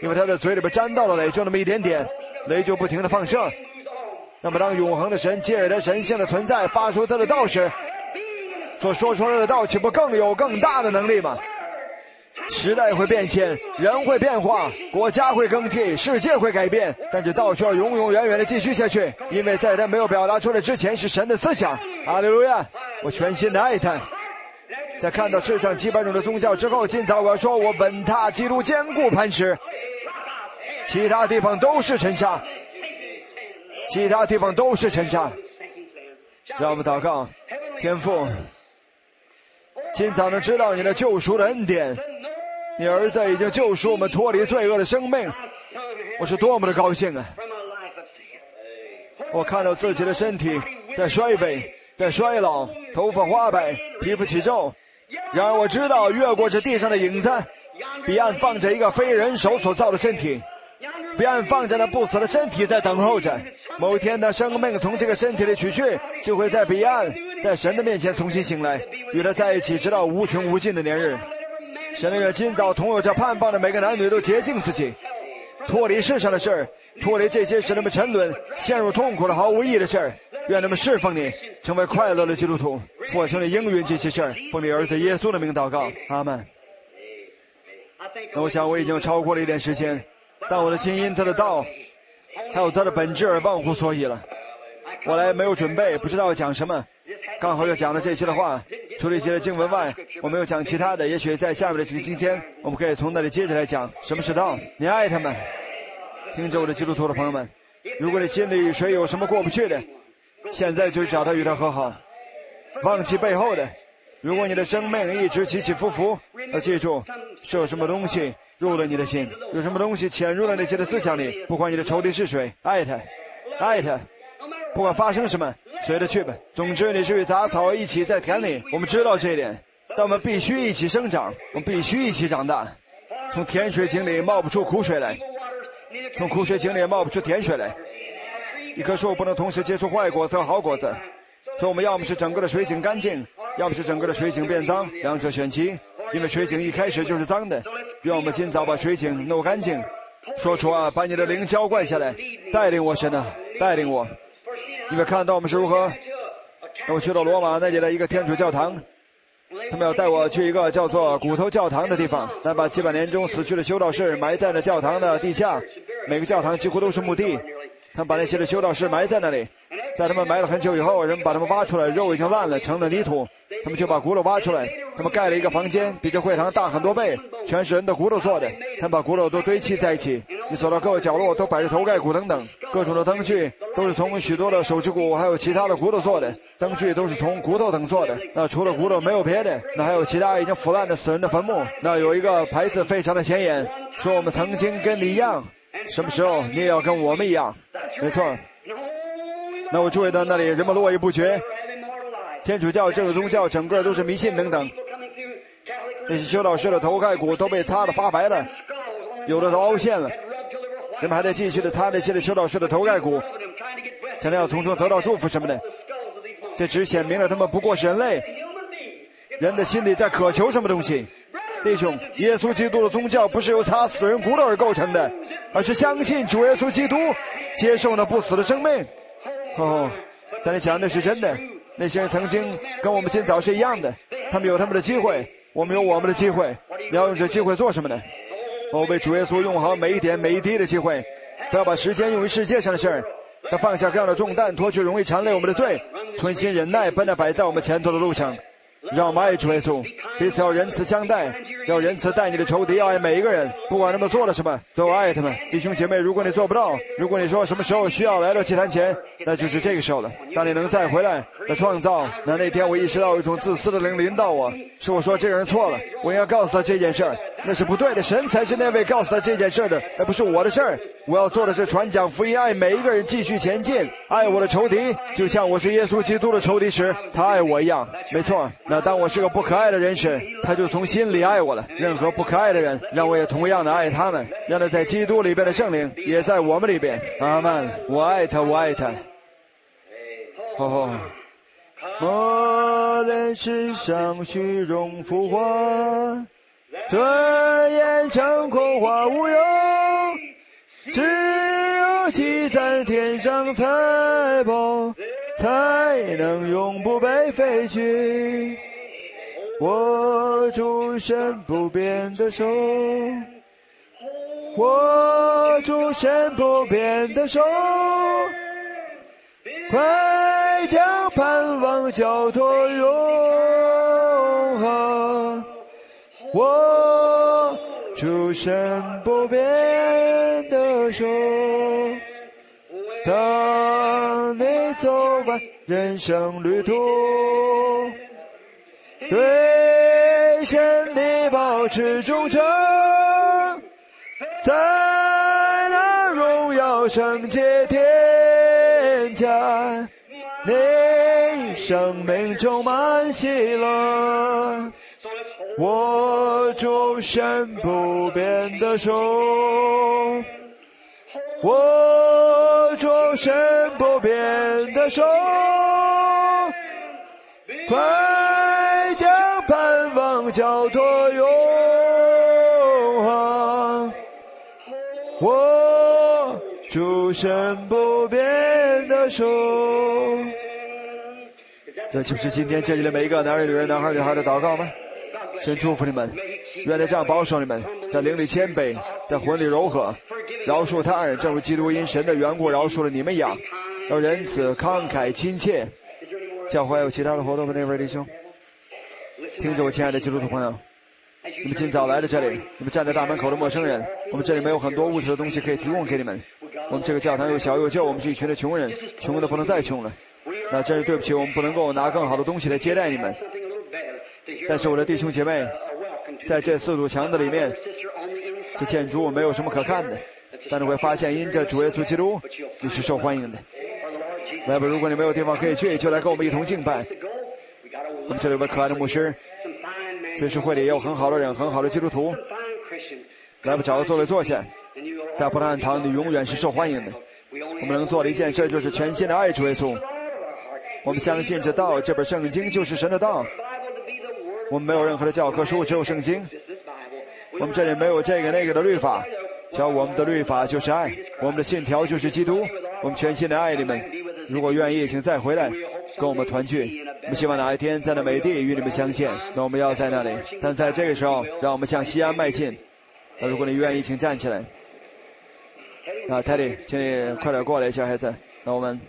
因为他的嘴里边沾到了雷，就那么一点点，雷就不停的放射。那么当永恒的神借着他神性的存在发出他的道时，所说出来的道岂不更有更大的能力吗？时代会变迁，人会变化，国家会更替，世界会改变，但这道需要永永远远的继续下去，因为在他没有表达出来之前是神的思想。哈利路亚！我全心的爱他。在看到世上几百种的宗教之后，今早我要说，我稳踏基督坚固磐石，其他地方都是尘沙，其他地方都是尘沙。让我们祷告，天父，今早能知道你的救赎的恩典，你儿子已经救赎我们脱离罪恶的生命，我是多么的高兴啊！我看到自己的身体在衰微，在衰老，头发花白，皮肤起皱。然而我知道，越过这地上的影子，彼岸放着一个非人手所造的身体，彼岸放着那不死的身体在等候着。某天的生命从这个身体里取去，就会在彼岸，在神的面前重新醒来，与他在一起，直到无穷无尽的年日。神的愿今早同有这盼望的每个男女都洁净自己，脱离世上的事儿，脱离这些使他们沉沦、陷入痛苦的毫无意义的事儿。愿他们侍奉你，成为快乐的基督徒。父啊，求你应允这些事儿，奉你儿子耶稣的名祷告，阿们。那我想我已经超过了一点时间，但我的心因他的道还有他的本质而忘乎所以了。我来没有准备，不知道讲什么，刚好就讲了这些的话。除了一些的经文外，我没有讲其他的。也许在下面的几个星期天，我们可以从那里接着来讲什么是道。你爱他们，听着我的基督徒的朋友们，如果你心里与谁有什么过不去的，现在就找他与他和好，忘记背后的。如果你的生命一直起起伏伏，要记住是有什么东西入了你的心，有什么东西潜入了那些的思想里。不管你的仇敌是谁，爱他，爱他，不管发生什么，随着去吧。总之你是与杂草一起在田里，我们知道这一点，但我们必须一起生长，我们必须一起长大。从甜水井里冒不出苦水来，从苦水井里冒不出甜水来。一棵树不能同时结出坏果子和好果子，所以我们要么是整个的水井干净，要么是整个的水井变脏，两者选其，因为水井一开始就是脏的。愿我们今早把水井弄干净。说出啊，把你的灵浇灌下来，带领我，神啊，带领我。你们看到我们是如何？我去到罗马那里的一个天主教堂，他们要带我去一个叫做骨头教堂的地方，来把几百年中死去的修道士埋在了教堂的地下。每个教堂几乎都是墓地，他们把那些的修道士埋在那里，在他们埋了很久以后，人们把他们挖出来，肉已经烂了，成了泥土，他们就把骨头挖出来，他们盖了一个房间，比这会堂大很多倍，全是人的骨头做的，他们把骨头都堆砌在一起，你走到各个角落都摆着头盖骨等等，各种的灯具都是从许多的手指骨还有其他的骨头做的，灯具都是从骨头等做的。那除了骨头没有别的，那还有其他已经腐烂的死人的坟墓。那有一个牌子非常的显眼，说我们曾经跟你一样，什么时候你也要跟我们一样。没错。那我注意到那里人们络绎不绝，天主教这个宗教整个都是迷信等等，那些修道士的头盖骨都被擦得发白了，有的都凹陷了，人们还在继续的擦那些的修道士的头盖骨，想要从中得到祝福什么的。这只显明了他们不过是人类，人的心里在渴求什么东西。弟兄，耶稣基督的宗教不是由擦死人骨头而构成的，而是相信主耶稣基督，接受那不死的生命。哦，但你想那是真的，那些人曾经跟我们今早是一样的，他们有他们的机会，我们有我们的机会。你要用这机会做什么呢？哦，为主耶稣用好每一点每一滴的机会，不要把时间用于世界上的事儿，他放下各样的重担，脱去容易缠累我们的罪，存心忍耐，奔那摆在我们前头的路上。让我们爱主耶稣，彼此要仁慈相待，要仁慈待你的仇敌，要爱每一个人，不管他们做了什么，都要爱他们。弟兄姐妹，如果你做不到，如果你说什么时候需要来到祭坛前，那就是这个时候了。当你能再回来来创造，那那天我意识到有一种自私的灵临到我，是我说这个人错了，我应该告诉他这件事儿，那是不对的。神才是那位告诉他这件事的，那不是我的事儿。我要做的是传讲福音，爱每一个人，继续前进，爱我的仇敌，就像我是耶稣基督的仇敌时，他爱我一样。没错，那当我是个不可爱的人时，他就从心里爱我了。任何不可爱的人，让我也同样的爱他们，让他在基督里边的圣灵也在我们里边。阿们。我爱他，我爱他。哦，我人世上虚荣浮华，尊严成空话无用。 在天上财宝，才能永不被废去。握住神不变的手，握住神不变的手，快将盼望交托永恒。握住神不变的手，当你走完人生旅途，对神你保持忠诚，在那荣耀圣洁天家，你生命充满喜乐。握住神不变的手，握住神不变的手，快将盼望交托永恒。握住神不变的手。这就是今天这里的每一个男人、女人、男孩、女孩的祷告吗？神祝福你们，愿他这样保守你们，在灵里谦卑，在魂里柔和，饶恕他人，正如基督因神的缘故饶恕了你们一样，要仁慈、慷慨、亲切。教会还有其他的活动吗？那位弟兄，听着我亲爱的基督徒朋友，你们今早来到这里，你们站在大门口的陌生人，我们这里没有很多物质的东西可以提供给你们，我们这个教堂又小又旧，我们是一群的穷人，穷的不能再穷了，那真是对不起，我们不能够拿更好的东西来接待你们。但是我的弟兄姐妹，在这四堵墙的里面，这建筑物没有什么可看的，但你会发现因着主耶稣基督，你是受欢迎的。来吧，如果你没有地方可以去，就来跟我们一同敬拜。我们这里有位可爱的牧师，这是会里也有很好的人，很好的基督徒。来吧，找个座位坐下。在葡萄暗堂，你永远是受欢迎的。我们能做的一件事就是全心的爱主耶稣。我们相信这道，这本圣经就是神的道。我们没有任何的教科书，只有圣经。我们这里没有这个那个的律法，只要我们的律法就是爱，我们的信条就是基督。我们全心的爱你们，如果愿意请再回来跟我们团聚。我们希望哪一天在那美地与你们相见，那我们要在那里。但在这个时候，让我们向西安迈进。那如果你愿意，请站起来。啊，泰迪，请你快点过来，小孩子。那我们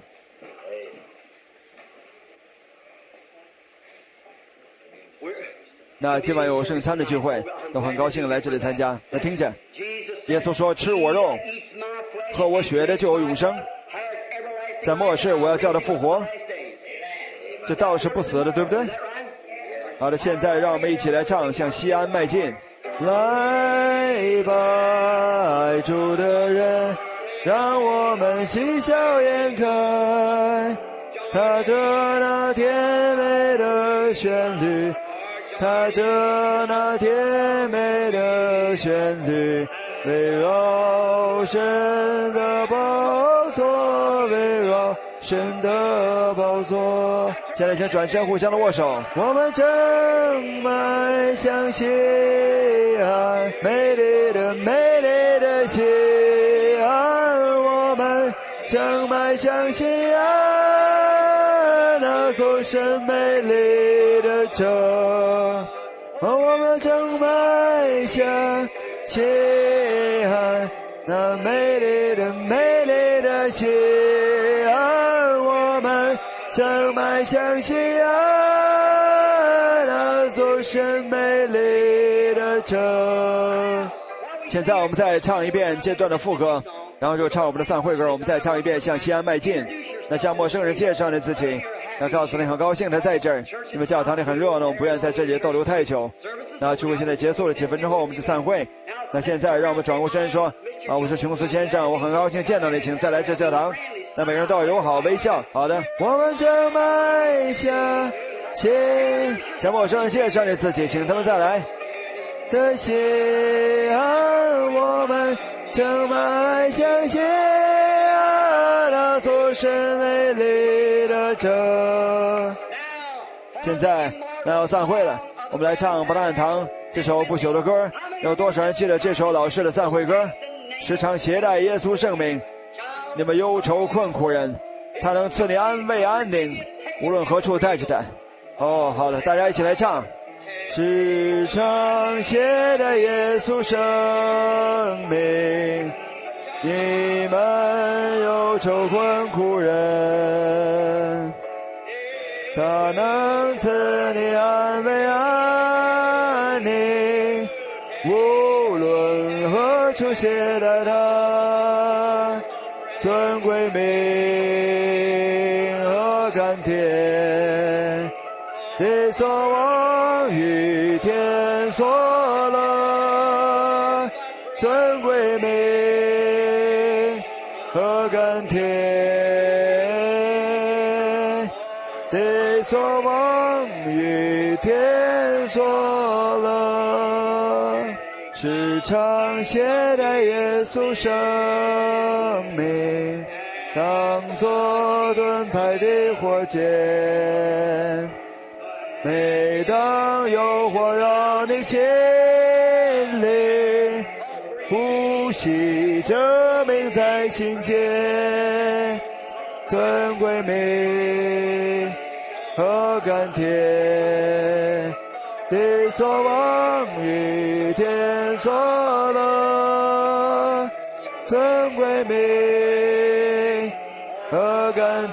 那今晚有圣餐的聚会，都很高兴来这里参加。那听着，耶稣说：“吃我肉，喝我血的就有永生。在末世，我要叫他复活。”这道是不死的，对不对？好的，现在让我们一起来唱，向西安迈进。来吧，爱主的人，让我们喜笑颜开。踏着那甜美的旋律，踏着那甜美的旋律，围绕神的宝座，围绕神的宝座。现在请转身互相的握手。我们正迈向西安，美丽的美丽的西安，我们正迈向西安，那座神美丽的城。我们正迈向西安，那美丽的美丽的西安，我们正迈向西安，那座神美丽的城。现在我们再唱一遍这段的副歌，然后就唱我们的散会歌。我们再唱一遍向西安迈进。那向陌生人介绍你自己，那告诉你很高兴他在这儿，因为教堂里很热闹，我们不愿在这里逗留太久。那聚会现在结束了，几分钟后我们就散会。那现在让我们转过身说，啊，我是琼斯先生，我很高兴见到你，请再来这教堂。那每个人都要友好微笑。好的，我们正迈向西，向陌生人介绍你自己，请他们再来。的西安，我们正迈向西安，那座神美丽的城。现在那要散会了，我们来唱葡萄暗堂这首不朽的歌。有多少人记得这首老式的散会歌？时常携带耶稣圣名， 你们忧愁困苦人，他能赐你安慰安宁，无论何处带着担。哦，好了，大家一起来唱。时常携带耶稣生命，你们忧愁困苦人，他能赐你安慰安宁，无论何处携带他尊贵名和甘甜，地所望与天所乐，尊贵名和甘甜，地所望与天所乐，时常携带耶稣生命，当作盾牌的火箭。每当诱惑让你心灵呼吸着名在心间，尊贵名和甘甜，地所望与天所乐，尊贵名和甘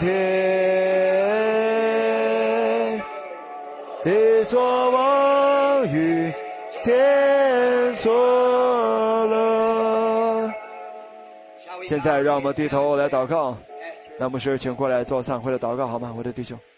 甜，地所望与天所乐。现在让我们低头来祷告，那牧师请过来做散会的祷告好吗，我的弟兄。